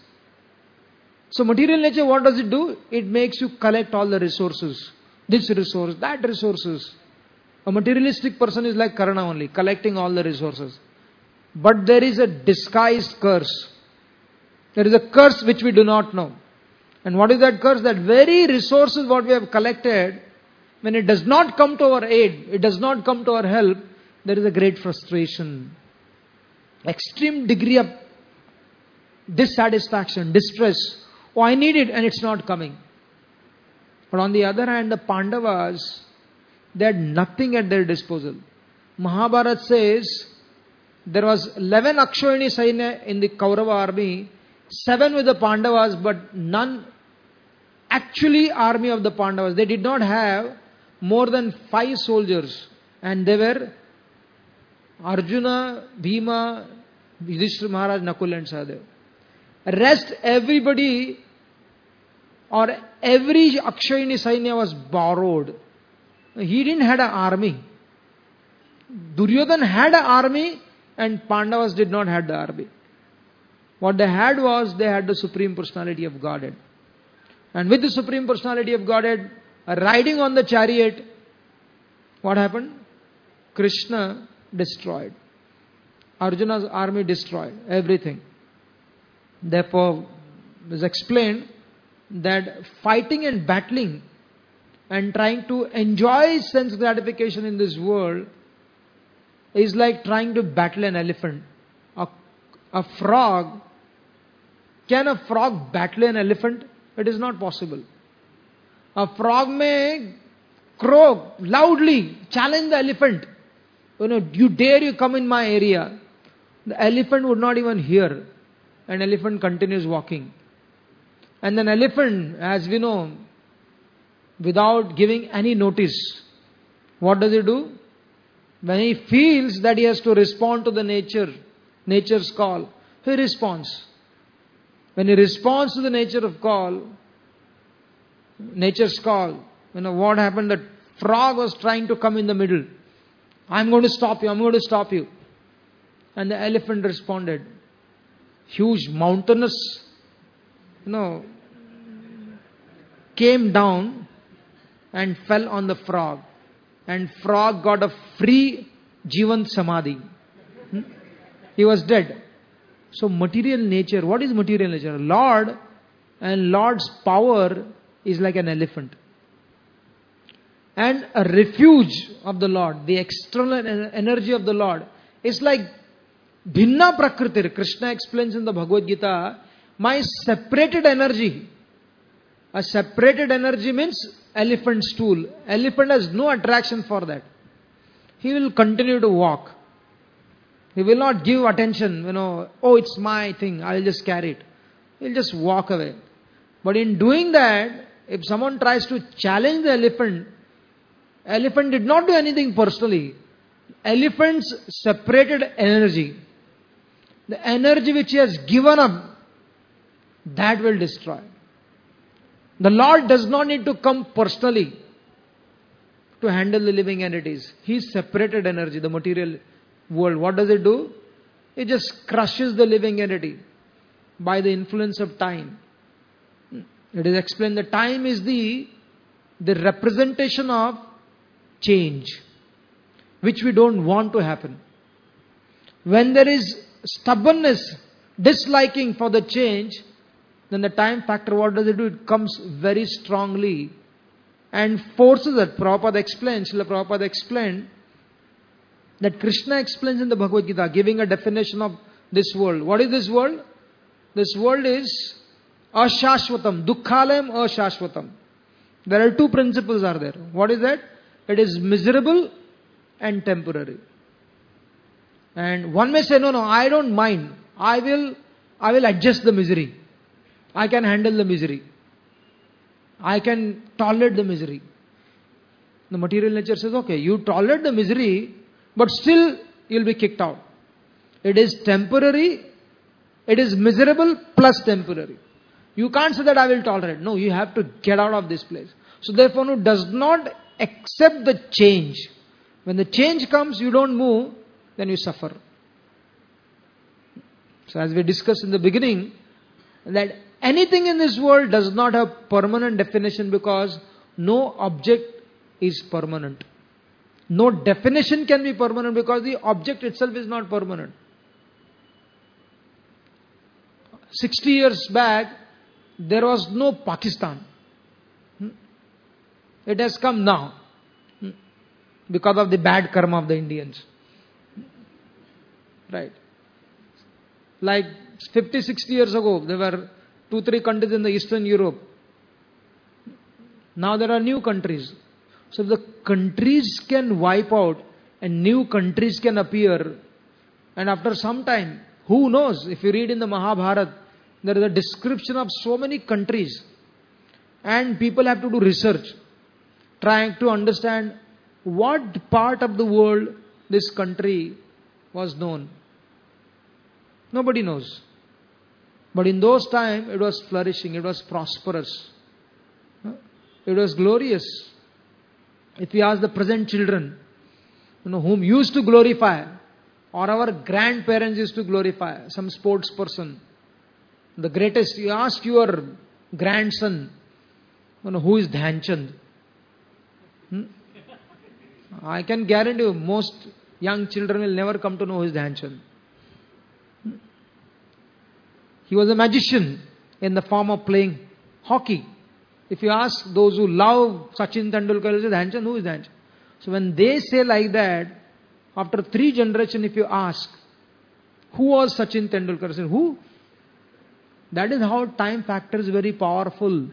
A: so material nature, what does it do? It makes you collect all the resources. This resource, that resources. A materialistic person is like Karna only, collecting all the resources. But there is a disguised curse. There is a curse which we do not know. And what is that curse? That very resources what we have collected, when it does not come to our aid, it does not come to our help, there is a great frustration. Extreme degree of dissatisfaction, distress. Oh, I need it and it's not coming. But on the other hand, the Pandavas, they had nothing at their disposal. Mahabharata says, there was eleven Akshayani Sainya in the Kaurava army, seven with the Pandavas, but none actually army of the Pandavas. They did not have more than five soldiers. And they were Arjuna, Bhima, Yudhishthira Maharaj, Nakul and Sahadev. Rest everybody or every Akshayani Sainya was borrowed. He didn't have an army. Duryodhana had an army and Pandavas did not have the army. What they had was, they had the Supreme Personality of Godhead. And with the Supreme Personality of Godhead riding on the chariot, what happened? Krishna destroyed. Arjuna's army destroyed everything. Therefore, it is explained that fighting and battling and trying to enjoy sense gratification in this world is like trying to battle an elephant. A, a frog, can a frog battle an elephant? It is not possible. A frog may croak loudly, challenge the elephant. You know, you dare you come in my area. The elephant would not even hear. An elephant continues walking. And then elephant, as we know, without giving any notice, what does he do? When he feels that he has to respond to the nature, nature's call, he responds. When he responds to the nature of call, nature's call, you know what happened? The frog was trying to come in the middle. I'm going to stop you, I'm going to stop you. And the elephant responded. Huge mountainous, you know, came down and fell on the frog. And frog got a free Jivan Samadhi. Hmm? He was dead. So material nature, what is material nature? Lord and Lord's power is like an elephant. And a refuge of the Lord, the external energy of the Lord, is like Bhinna Prakriti. Krishna explains in the Bhagavad Gita, my separated energy. A separated energy means elephant stool. Elephant has no attraction for that. He will continue to walk. He will not give attention, you know, oh, it's my thing, I'll just carry it. He'll just walk away. But in doing that, if someone tries to challenge the elephant, elephant did not do anything personally. Elephants separated energy. The energy which he has given up, that will destroy. The Lord does not need to come personally to handle the living entities. He separated energy, the material world. What does it do? It just crushes the living entity by the influence of time. It is explained that time is the, the representation of change, which we don't want to happen. When there is stubbornness, disliking for the change, then the time factor, what does it do? It comes very strongly and forces it. Prabhupada explains, Srila Prabhupada explained that Krishna explains in the Bhagavad Gita, giving a definition of this world. What is this world? This world is ashashvatam, dukkhalayam ashashvatam. There are two principles are there. What is that? It is miserable and temporary. And one may say, no, no, I don't mind. I will, I will adjust the misery. I can handle the misery. I can tolerate the misery. The material nature says, okay, you tolerate the misery, but still you'll be kicked out. It is temporary, it is miserable plus temporary. You can't say that I will tolerate. No, you have to get out of this place. So therefore, who does not accept the change. When the change comes, you don't move, then you suffer. So as we discussed in the beginning, that anything in this world does not have permanent definition because no object is permanent. No definition can be permanent because the object itself is not permanent. sixty years back, there was no Pakistan. It has come now because of the bad karma of the Indians. Right. Like fifty, sixty years ago, there were two, three countries in the Eastern Europe. Now there are new countries. So if the countries can wipe out and new countries can appear, and after some time, who knows, if you read in the Mahabharata, there is a description of so many countries and people have to do research trying to understand what part of the world this country was known. Nobody knows. But in those times, it was flourishing, it was prosperous, it was glorious. If we ask the present children, you know, whom used to glorify, or our grandparents used to glorify, some sports person, the greatest, you ask your grandson, you know, who is Dhyan Chand? Hmm? I can guarantee you, most young children will never come to know who is Dhyan Chand. Hmm? He was a magician in the form of playing hockey. If you ask those who love Sachin Tendulkar, is Dhyan Chand, who is Dhyan Chand? So when they say like that, after three generations, if you ask, who was Sachin Tendulkar? Say, who? That is how time factor is very powerful.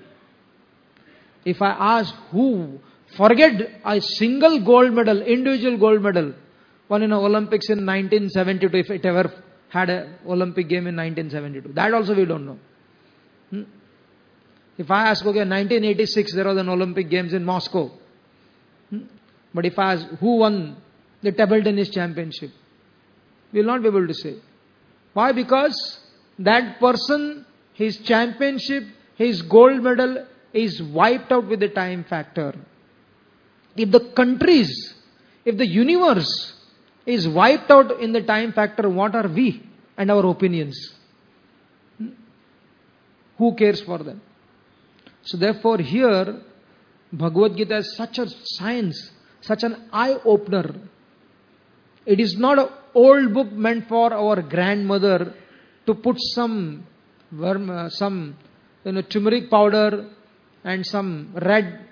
A: If I ask who, forget a single gold medal, individual gold medal, won in Olympics in nineteen seventy-two, if it ever had an Olympic game in nineteen seventy-two. That also we don't know. Hmm? If I ask, okay, nineteen eighty-six, there was an Olympic Games in Moscow. Hmm? But if I ask, who won the table tennis championship? We will not be able to say. Why? Because that person, his championship, his gold medal is wiped out with the time factor. If the countries, if the universe is wiped out in the time factor, what are we and our opinions? Hmm? Who cares for them? So therefore here, Bhagavad Gita is such a science, such an eye-opener. It is not an old book meant for our grandmother to put some worm, uh, some you know, turmeric powder and some red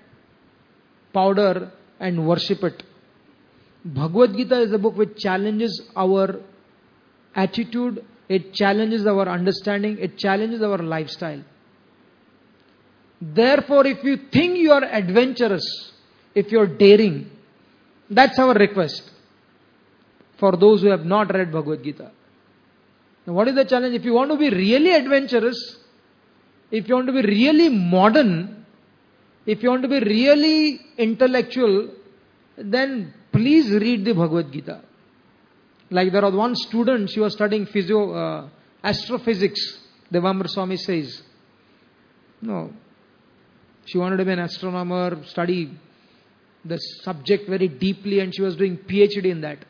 A: powder and worship it. Bhagavad Gita is a book which challenges our attitude, it challenges our understanding, it challenges our lifestyle. Therefore, if you think you are adventurous, if you are daring, that's our request for those who have not read Bhagavad Gita. Now, what is the challenge? If you want to be really adventurous, if you want to be really modern, if you want to be really intellectual, then please read the Bhagavad Gita. Like there was one student, she was studying physio, uh, astrophysics, Devamr Swami says. No. She wanted to be an astronomer, study the subject very deeply, and she was doing PhD in that.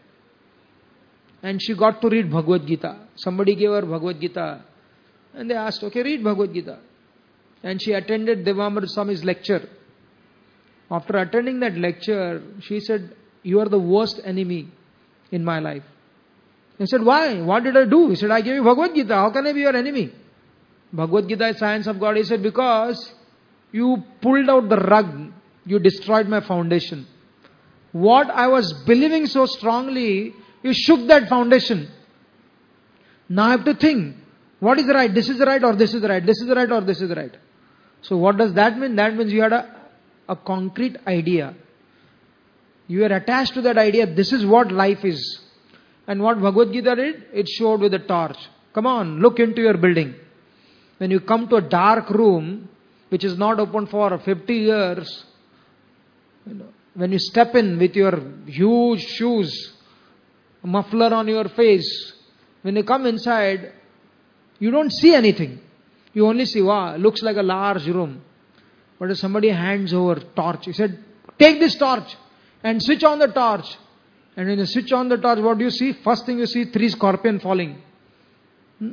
A: And she got to read Bhagavad Gita. Somebody gave her Bhagavad Gita. And they asked, okay, read Bhagavad Gita. And she attended Devamr Swami's lecture. After attending that lecture, she said, you are the worst enemy in my life. He said, why? What did I do? He said, I gave you Bhagavad Gita. How can I be your enemy? Bhagavad Gita is science of God. He said, because you pulled out the rug. You destroyed my foundation. What I was believing so strongly, you shook that foundation. Now I have to think, what is right? This is right or this is right? This is right or this is right? So what does that mean? That means you had a, a concrete idea. You are attached to that idea. This is what life is. And what Bhagavad Gita did? It showed with a torch. Come on, look into your building. When you come to a dark room, which is not open for fifty years, you know, when you step in with your huge shoes, a muffler on your face, when you come inside, you don't see anything. You only see, wow, looks like a large room. But if somebody hands over torch, he said, take this torch and switch on the torch. And when you switch on the torch, what do you see? First thing you see, three scorpions falling. Hmm?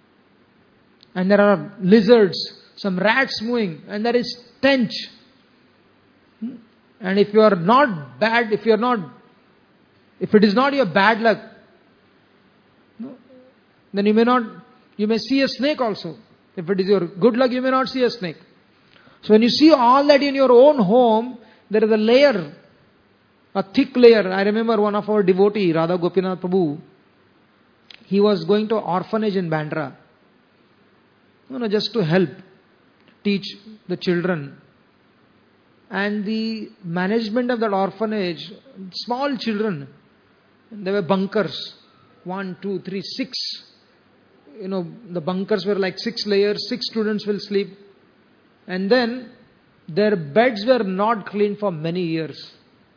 A: And there are lizards, some rats moving, and there is stench. Hmm? And if you are not bad, if you are not, if it is not your bad luck, no, then you may not, you may see a snake also. If it is your good luck, you may not see a snake. So when you see all that in your own home, there is a layer, a thick layer. I remember one of our devotees, Radha Gopinath Prabhu, he was going to an orphanage in Bandra, you know, just to help teach the children. And the management of that orphanage, small children, there were bunkers, one, two, three, six. You know, the bunkers were like six layers, six students will sleep. And then their beds were not cleaned for many years.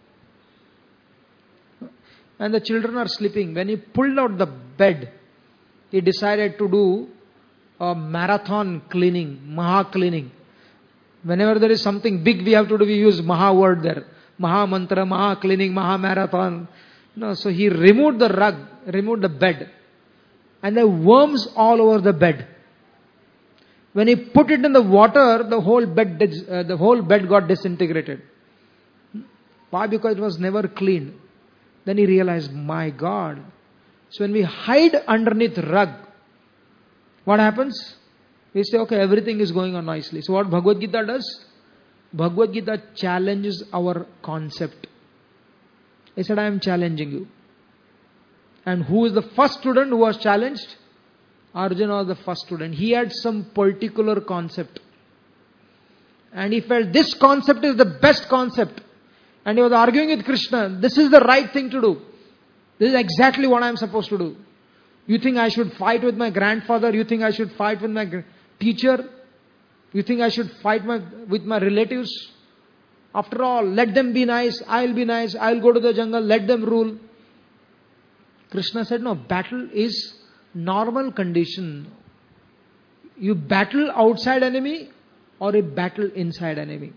A: And the children are sleeping. When he pulled out the bed, he decided to do a marathon cleaning, Maha cleaning. Whenever there is something big we have to do, we use Maha word there. Maha mantra, Maha cleaning, Maha marathon. No, so he removed the rug, removed the bed. And there were worms all over the bed. When he put it in the water, the whole bed, uh, the whole bed got disintegrated. Why? Because it was never cleaned. Then he realized, my God. So when we hide underneath rug, what happens? We say, okay, everything is going on nicely. So what Bhagavad Gita does? Bhagavad Gita challenges our concept. He said, I am challenging you. And who is the first student who was challenged? Arjuna was the first student. He had some particular concept. And he felt this concept is the best concept. And he was arguing with Krishna. This is the right thing to do. This is exactly what I am supposed to do. You think I should fight with my grandfather? You think I should fight with my teacher? You think I should fight my, with my relatives? After all, let them be nice. I'll be nice. I'll go to the jungle. Let them rule. Krishna said, no, battle is normal condition. You battle outside enemy or you battle inside enemy.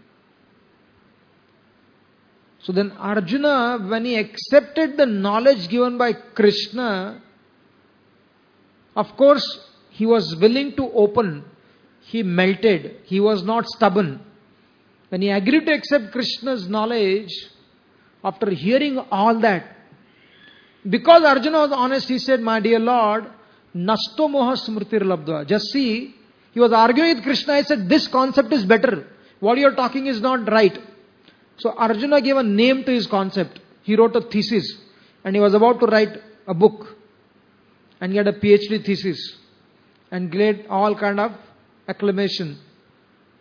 A: So then Arjuna, when he accepted the knowledge given by Krishna, of course, he was willing to open. He melted. He was not stubborn. When he agreed to accept Krishna's knowledge, after hearing all that, because Arjuna was honest, he said, my dear Lord, Nasto moha smritir labdva. Just see, he was arguing with Krishna. He said, this concept is better. What you are talking is not right. So Arjuna gave a name to his concept. He wrote a thesis. And he was about to write a book. And he had a PhD thesis. And get all kind of acclamation.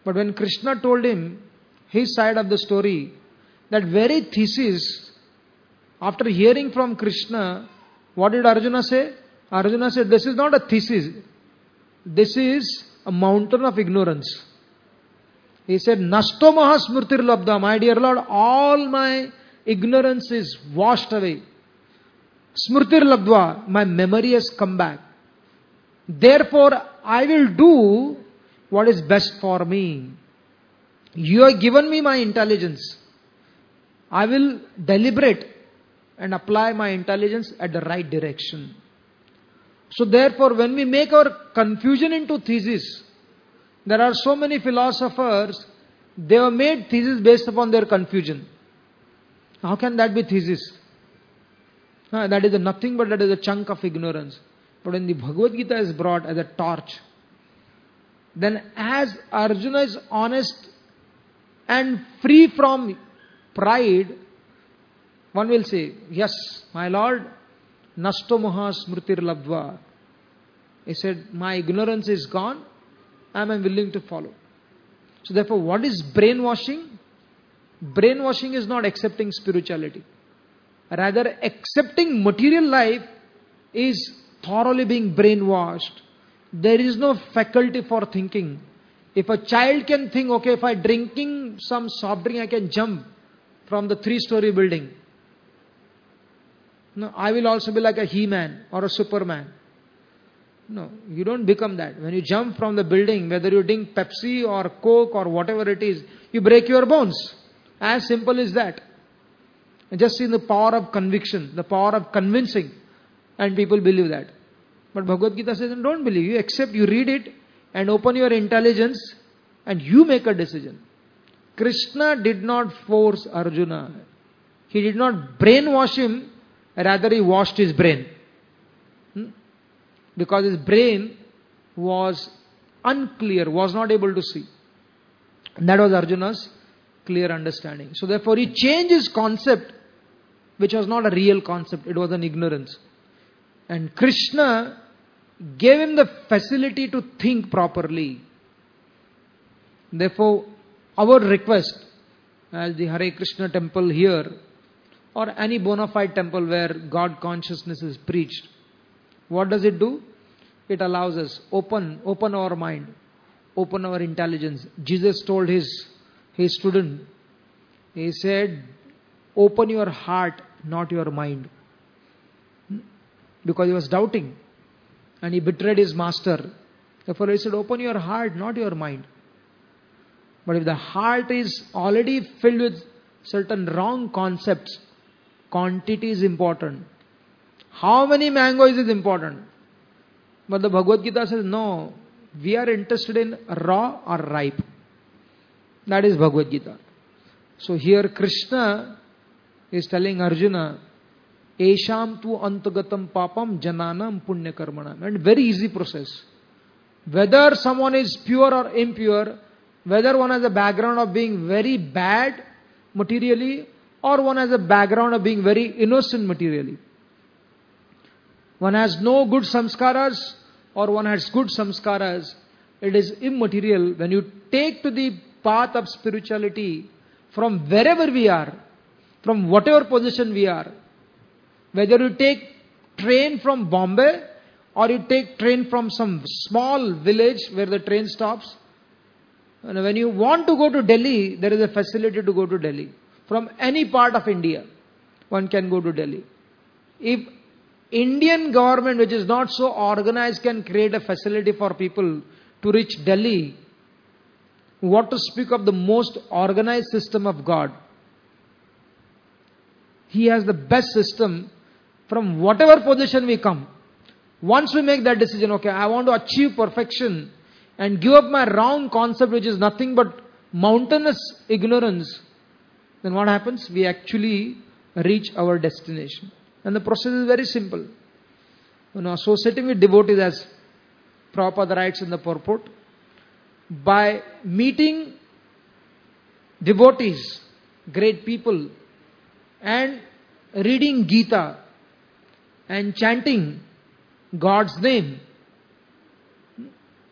A: But when Krishna told him his side of the story, that very thesis, after hearing from Krishna, what did Arjuna say? Arjuna said, this is not a thesis. This is a mountain of ignorance. He said, Nasto mahasmritir labda, my dear Lord, all my ignorance is washed away. Smritir labdva, my memory has come back. Therefore, I will do what is best for me. You have given me my intelligence. I will deliberate and apply my intelligence at the right direction. So therefore, when we make our confusion into thesis, there are so many philosophers, they have made thesis based upon their confusion. How can that be thesis? Uh, that is a nothing but that is a chunk of ignorance. But when the Bhagavad Gita is brought as a torch, then as Arjuna is honest and free from pride, one will say, yes, my Lord, Nasto Maha Smritir Labdva. He said, my ignorance is gone, I am willing to follow. So therefore, what is brainwashing? Brainwashing is not accepting spirituality. Rather, accepting material life is thoroughly being brainwashed. There is no faculty for thinking. If a child can think, okay, if I drinking some soft drink, I can jump from the three-story building. No, I will also be like a He-Man or a Superman. No, you don't become that. When you jump from the building, whether you drink Pepsi or Coke or whatever it is, you break your bones. As simple as that. Just see the power of conviction, the power of convincing, and people believe that. But Bhagavad Gita says, don't believe. You accept, you read it, and open your intelligence, and you make a decision. Krishna did not force Arjuna. He did not brainwash him, rather he washed his brain. Hmm? Because his brain was unclear, was not able to see. And that was Arjuna's clear understanding. So therefore he changed his concept, which was not a real concept, it was an ignorance. And Krishna gave him the facility to think properly. Therefore, our request, as the Hare Krishna temple here, or any bona fide temple where God consciousness is preached, what does it do? It allows us, open, open our mind, open our intelligence. Jesus told his, his student, he said, open your heart, not your mind. Because he was doubting. And he betrayed his master. Therefore he said, open your heart, not your mind. But if the heart is already filled with certain wrong concepts, quantity is important. How many mangoes is important. But the Bhagavad Gita says, no, we are interested in raw or ripe. That is Bhagavad Gita. So here Krishna is telling Arjuna, Esham tu antagatam papam jananam punya karmanam. And very easy process. Whether someone is pure or impure, whether one has a background of being very bad materially, or one has a background of being very innocent materially. One has no good samskaras, or one has good samskaras. It is immaterial. When you take to the path of spirituality, from wherever we are, from whatever position we are, whether you take train from Bombay or you take train from some small village where the train stops. And when you want to go to Delhi, there is a facility to go to Delhi. From any part of India, one can go to Delhi. If Indian government, which is not so organized, can create a facility for people to reach Delhi, what to speak of the most organized system of God? He has the best system from whatever position we come. Once we make that decision, okay, I want to achieve perfection and give up my wrong concept, which is nothing but mountainous ignorance, then what happens? We actually reach our destination. And the process is very simple. You know, associating with devotees, as Prabhupada writes in the purport, by meeting devotees, great people, and reading Gita and chanting God's name,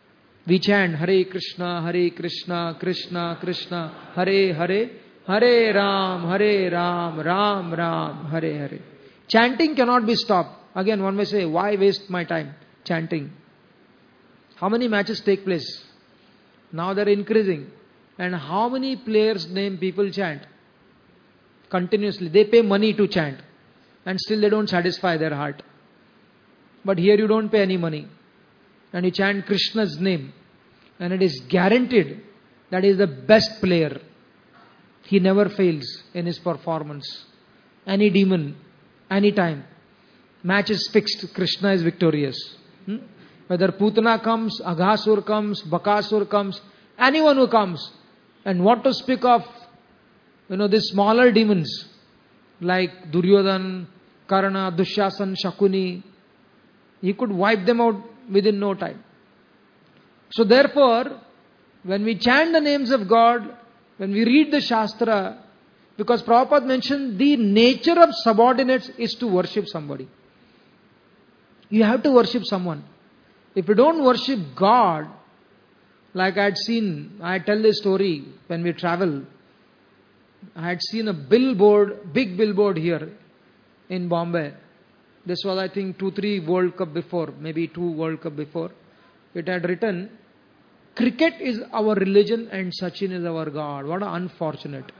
A: We chant Hare Krishna, Hare Krishna, Krishna Krishna, Hare Hare, Hare Ram, Hare Ram, Ram Ram, Hare Hare. Chanting cannot be stopped. Again, one may say, why waste my time chanting? How many matches take place? Now they are increasing. And how many players' name people chant? Continuously. They pay money to chant. And still they don't satisfy their heart. But here you don't pay any money. And you chant Krishna's name. And it is guaranteed that he is the best player. He never fails in his performance. Any demon, any time. Match is fixed. Krishna is victorious. Hmm? Whether Putana comes, Aghasur comes, Bakasur comes, anyone who comes. And what to speak of, you know, these smaller demons like Duryodhan, Karna, Dushasan, Shakuni. He could wipe them out within no time. So therefore, when we chant the names of God, when we read the Shastra, because Prabhupada mentioned the nature of subordinates is to worship somebody. You have to worship someone. If you don't worship God, like I had seen, I tell this story when we travel. I had seen a billboard, big billboard here in Bombay. This was, I think, two, three World Cup before, maybe two World Cup before. It had written, cricket is our religion and Sachin is our God. What an unfortunate.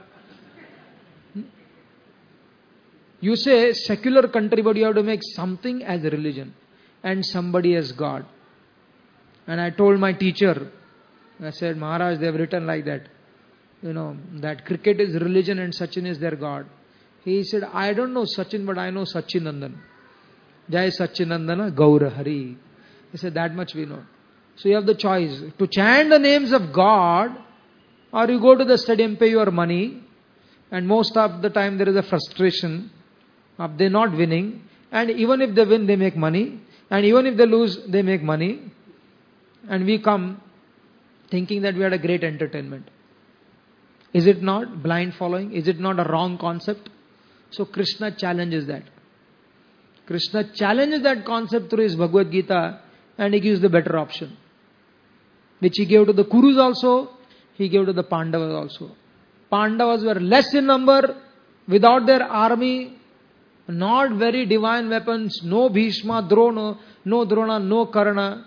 A: You say secular country, but you have to make something as a religion and somebody as God. And I told my teacher, I said, Maharaj, they have written like that. You know, that cricket is religion and Sachin is their God. He said, I don't know Sachin, but I know Sachinandan. Jai Sachinandana Gaura Hari. He said, that much we know. So you have the choice to chant the names of God, or you go to the stadium, pay your money, and most of the time there is a frustration of they not winning, and even if they win, they make money, and even if they lose, they make money, and we come thinking that we had a great entertainment. Is it not blind following? Is it not a wrong concept? So Krishna challenges that. Krishna challenges that concept through his Bhagavad Gita, and he gives the better option. Which he gave to the Kurus also, he gave to the Pandavas also. Pandavas were less in number, without their army, not very divine weapons, no Bhishma, Drona, no Drona, no Karna.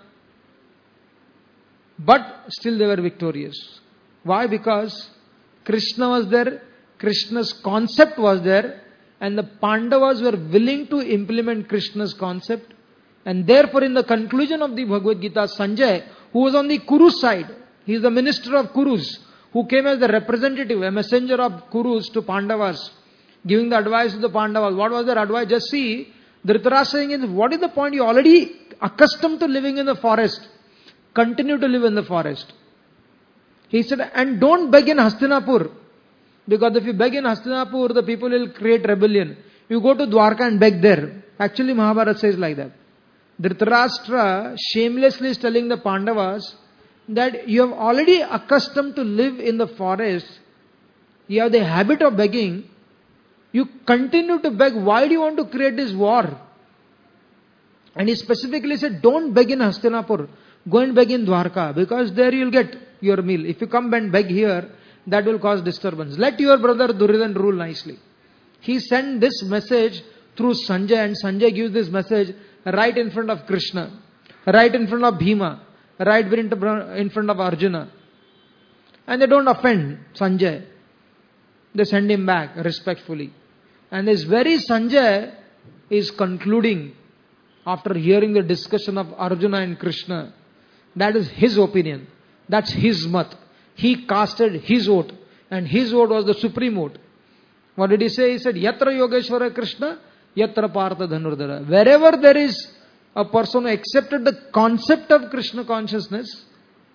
A: But still they were victorious. Why? Because Krishna was there, Krishna's concept was there, and the Pandavas were willing to implement Krishna's concept. And therefore in the conclusion of the Bhagavad Gita, Sanjay, who was on the Kuru side, he is the minister of Kurus, who came as the representative, a messenger of Kurus to Pandavas, giving the advice to the Pandavas. What was their advice? Just see, Dhritarashtra saying is, what is the point? You are already accustomed to living in the forest. Continue to live in the forest. He said, and don't beg in Hastinapur. Because if you beg in Hastinapur, the people will create rebellion. You go to Dwarka and beg there. Actually, Mahabharata says like that. Dhritarashtra shamelessly is telling the Pandavas that you have already accustomed to live in the forest. You have the habit of begging. You continue to beg. Why do you want to create this war? And he specifically said, don't beg in Hastinapur. Go and beg in Dwarka, because there you will get your meal. If you come and beg here, that will cause disturbance. Let your brother Duryodhan rule nicely. He sent this message through Sanjay, and Sanjay gives this message right in front of Krishna, right in front of Bhima, right in front of Arjuna. And they don't offend Sanjay. They send him back respectfully. And this very Sanjay is concluding, after hearing the discussion of Arjuna and Krishna, that is his opinion. That's his mat. He casted his vote. And his vote was the supreme vote. What did he say? He said, Yatra Yogeshwara Krishna, Yatra Partha Dhanurdhara. Wherever there is a person who accepted the concept of Krishna consciousness,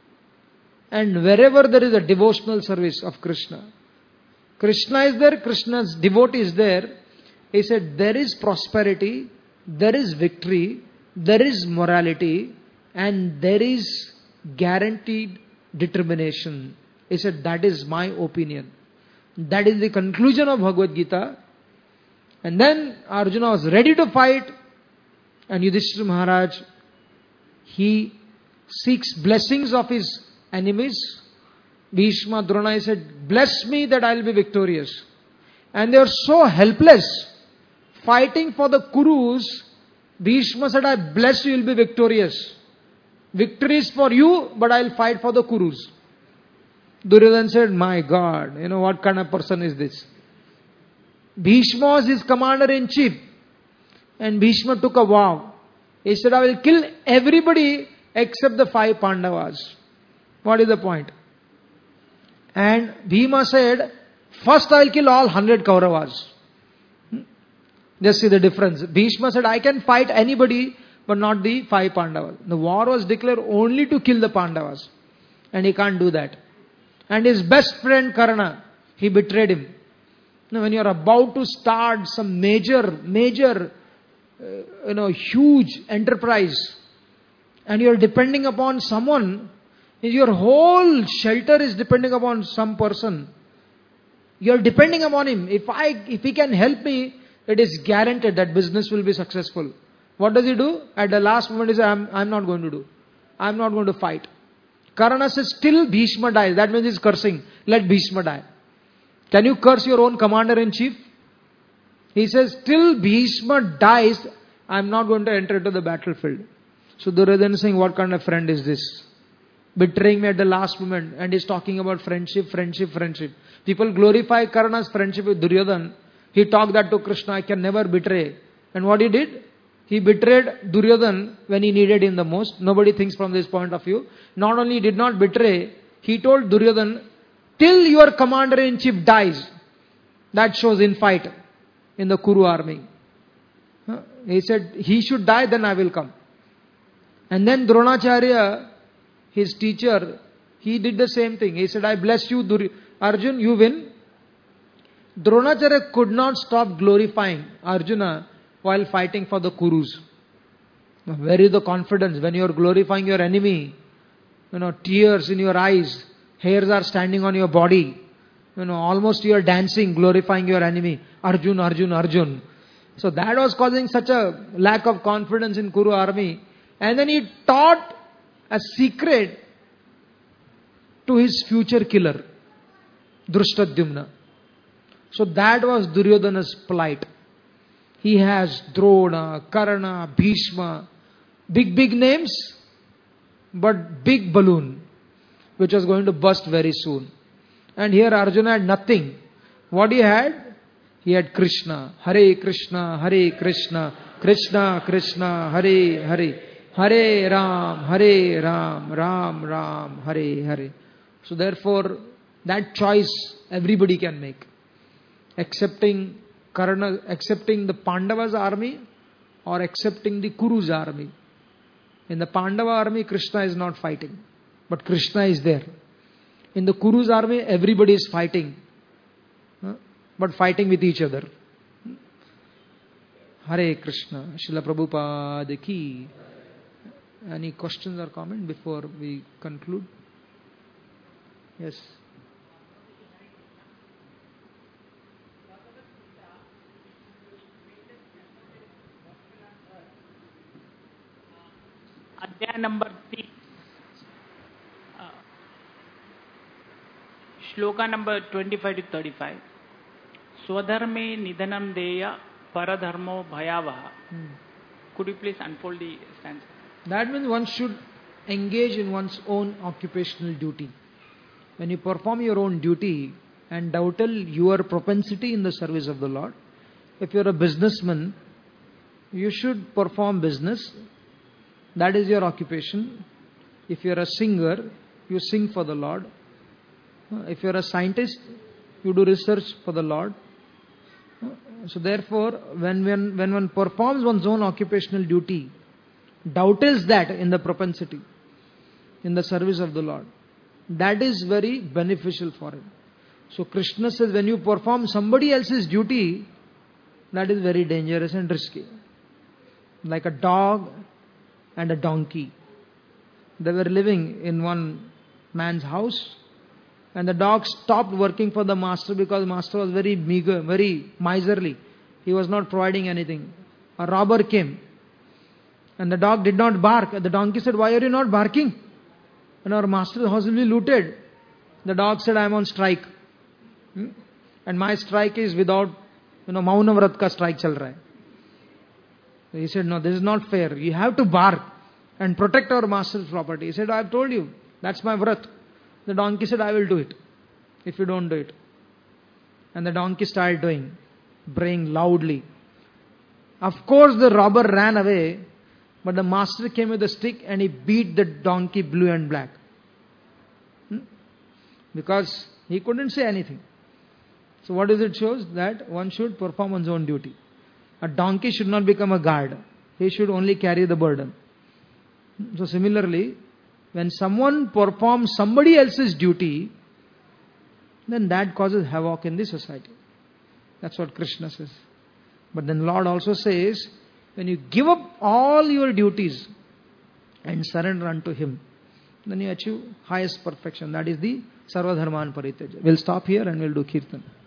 A: and wherever there is a devotional service of Krishna, Krishna is there, Krishna's devotee is there. He said, there is prosperity, there is victory, there is morality, and there is guaranteed determination. He said, that is my opinion. That is the conclusion of Bhagavad Gita. And then Arjuna was ready to fight, and Yudhishthira Maharaj, he seeks blessings of his enemies. Bhishma, Drona, he said, bless me that I will be victorious. And they were so helpless, fighting for the Kurus. Bhishma said, I bless you, you will be victorious. Victory is for you, but I will fight for the Kurus. Duryodhana said, my God, you know what kind of person is this? Bhishma was his commander-in-chief. And Bhishma took a vow. He said, I will kill everybody except the five Pandavas. What is the point? And Bhima said, first I will kill all hundred Kauravas. Just see the difference. Bhishma said, I can fight anybody, but not the five Pandavas. The war was declared only to kill the Pandavas. And he can't do that. And his best friend Karna, he betrayed him. Now when you are about to start some major, major, uh, you know, huge enterprise, and you are depending upon someone, your whole shelter is depending upon some person. You are depending upon him. If I, if he can help me, it is guaranteed that business will be successful. What does he do? At the last moment he says, I'm, I'm not going to do. I'm not going to fight. Karna says, till Bhishma dies. That means he's cursing. Let Bhishma die. Can you curse your own commander-in-chief? He says, till Bhishma dies, I'm not going to enter into the battlefield. So Duryodhana is saying, what kind of friend is this? Betraying me at the last moment. And he's talking about friendship, friendship, friendship. People glorify Karna's friendship with Duryodhana. He talked that to Krishna, I can never betray. And what he did? He betrayed Duryodhana when he needed him the most. Nobody thinks from this point of view. Not only did not betray, he told Duryodhana, till your commander-in-chief dies. That shows in fight in the Kuru army. He said, he should die, then I will come. And then Dronacharya, his teacher, he did the same thing. He said, I bless you, Dur- Arjun, you win. Dronacharya could not stop glorifying Arjuna while fighting for the Kurus. Where is the confidence? When you are glorifying your enemy, you know, tears in your eyes, hairs are standing on your body, you know, almost you are dancing, glorifying your enemy. Arjun, Arjun, Arjun. So that was causing such a lack of confidence in Kuru army. And then he taught a secret to his future killer, Drishtadyumna. So that was Duryodhana's plight. He has Drona, Karna, Bhishma, big, big names, but big balloon, which was going to burst very soon. And here Arjuna had nothing. What he had? He had Krishna. Hare Krishna, Hare Krishna, Krishna Krishna, Hare Hare, Hare Ram, Hare Ram, Ram Ram, Hare Hare. So therefore, that choice everybody can make. Accepting Karna, accepting the Pandavas army or accepting the Kuru's army. In the Pandava army, Krishna is not fighting, but Krishna is there. In the Kuru's army, everybody is fighting, but fighting with each other. Hare Krishna, Srila Prabhupada ki. Any questions or comment before we conclude? Yes.
B: अध्याय number तीन, श्लोका number twenty-five to thirty-five. स्वधर्मे निधनम देय परधर्मो भयावह. Could you please unfold the stanza?
A: That means one should engage in one's own occupational duty. When you perform your own duty and doubtle your propensity in the service of the Lord, if you are a businessman, you should perform business. That is your occupation. If you are a singer, you sing for the Lord. If you are a scientist, you do research for the Lord. So therefore, when, when, when one performs one's own occupational duty, doubtles that in the propensity, in the service of the Lord, that is very beneficial for him. So Krishna says, when you perform somebody else's duty, that is very dangerous and risky. Like a dog and a donkey. They were living in one man's house, and the dog stopped working for the master because the master was very meager, very miserly. He was not providing anything. A robber came, and the dog did not bark. The donkey said, why are you not barking? When our master's house will be looted, the dog said, I am on strike. Hmm? And my strike is without, you know, Mauna Vrat ka strike chal raha hai. So he said, no, this is not fair. You have to bark and protect our master's property. He said, I have told you, that's my vrat. The donkey said, I will do it, if you don't do it. And the donkey started doing, braying loudly. Of course the robber ran away, but the master came with a stick and he beat the donkey blue and black. Hmm? Because he couldn't say anything. So what does it show? That one should perform one's own duty. A donkey should not become a guard. He should only carry the burden. So similarly, when someone performs somebody else's duty, then that causes havoc in the society. That's what Krishna says. But then Lord also says, when you give up all your duties and surrender unto Him, then you achieve highest perfection. That is the Sarva Dharman Parityaja. We'll stop here and we'll do Kirtan.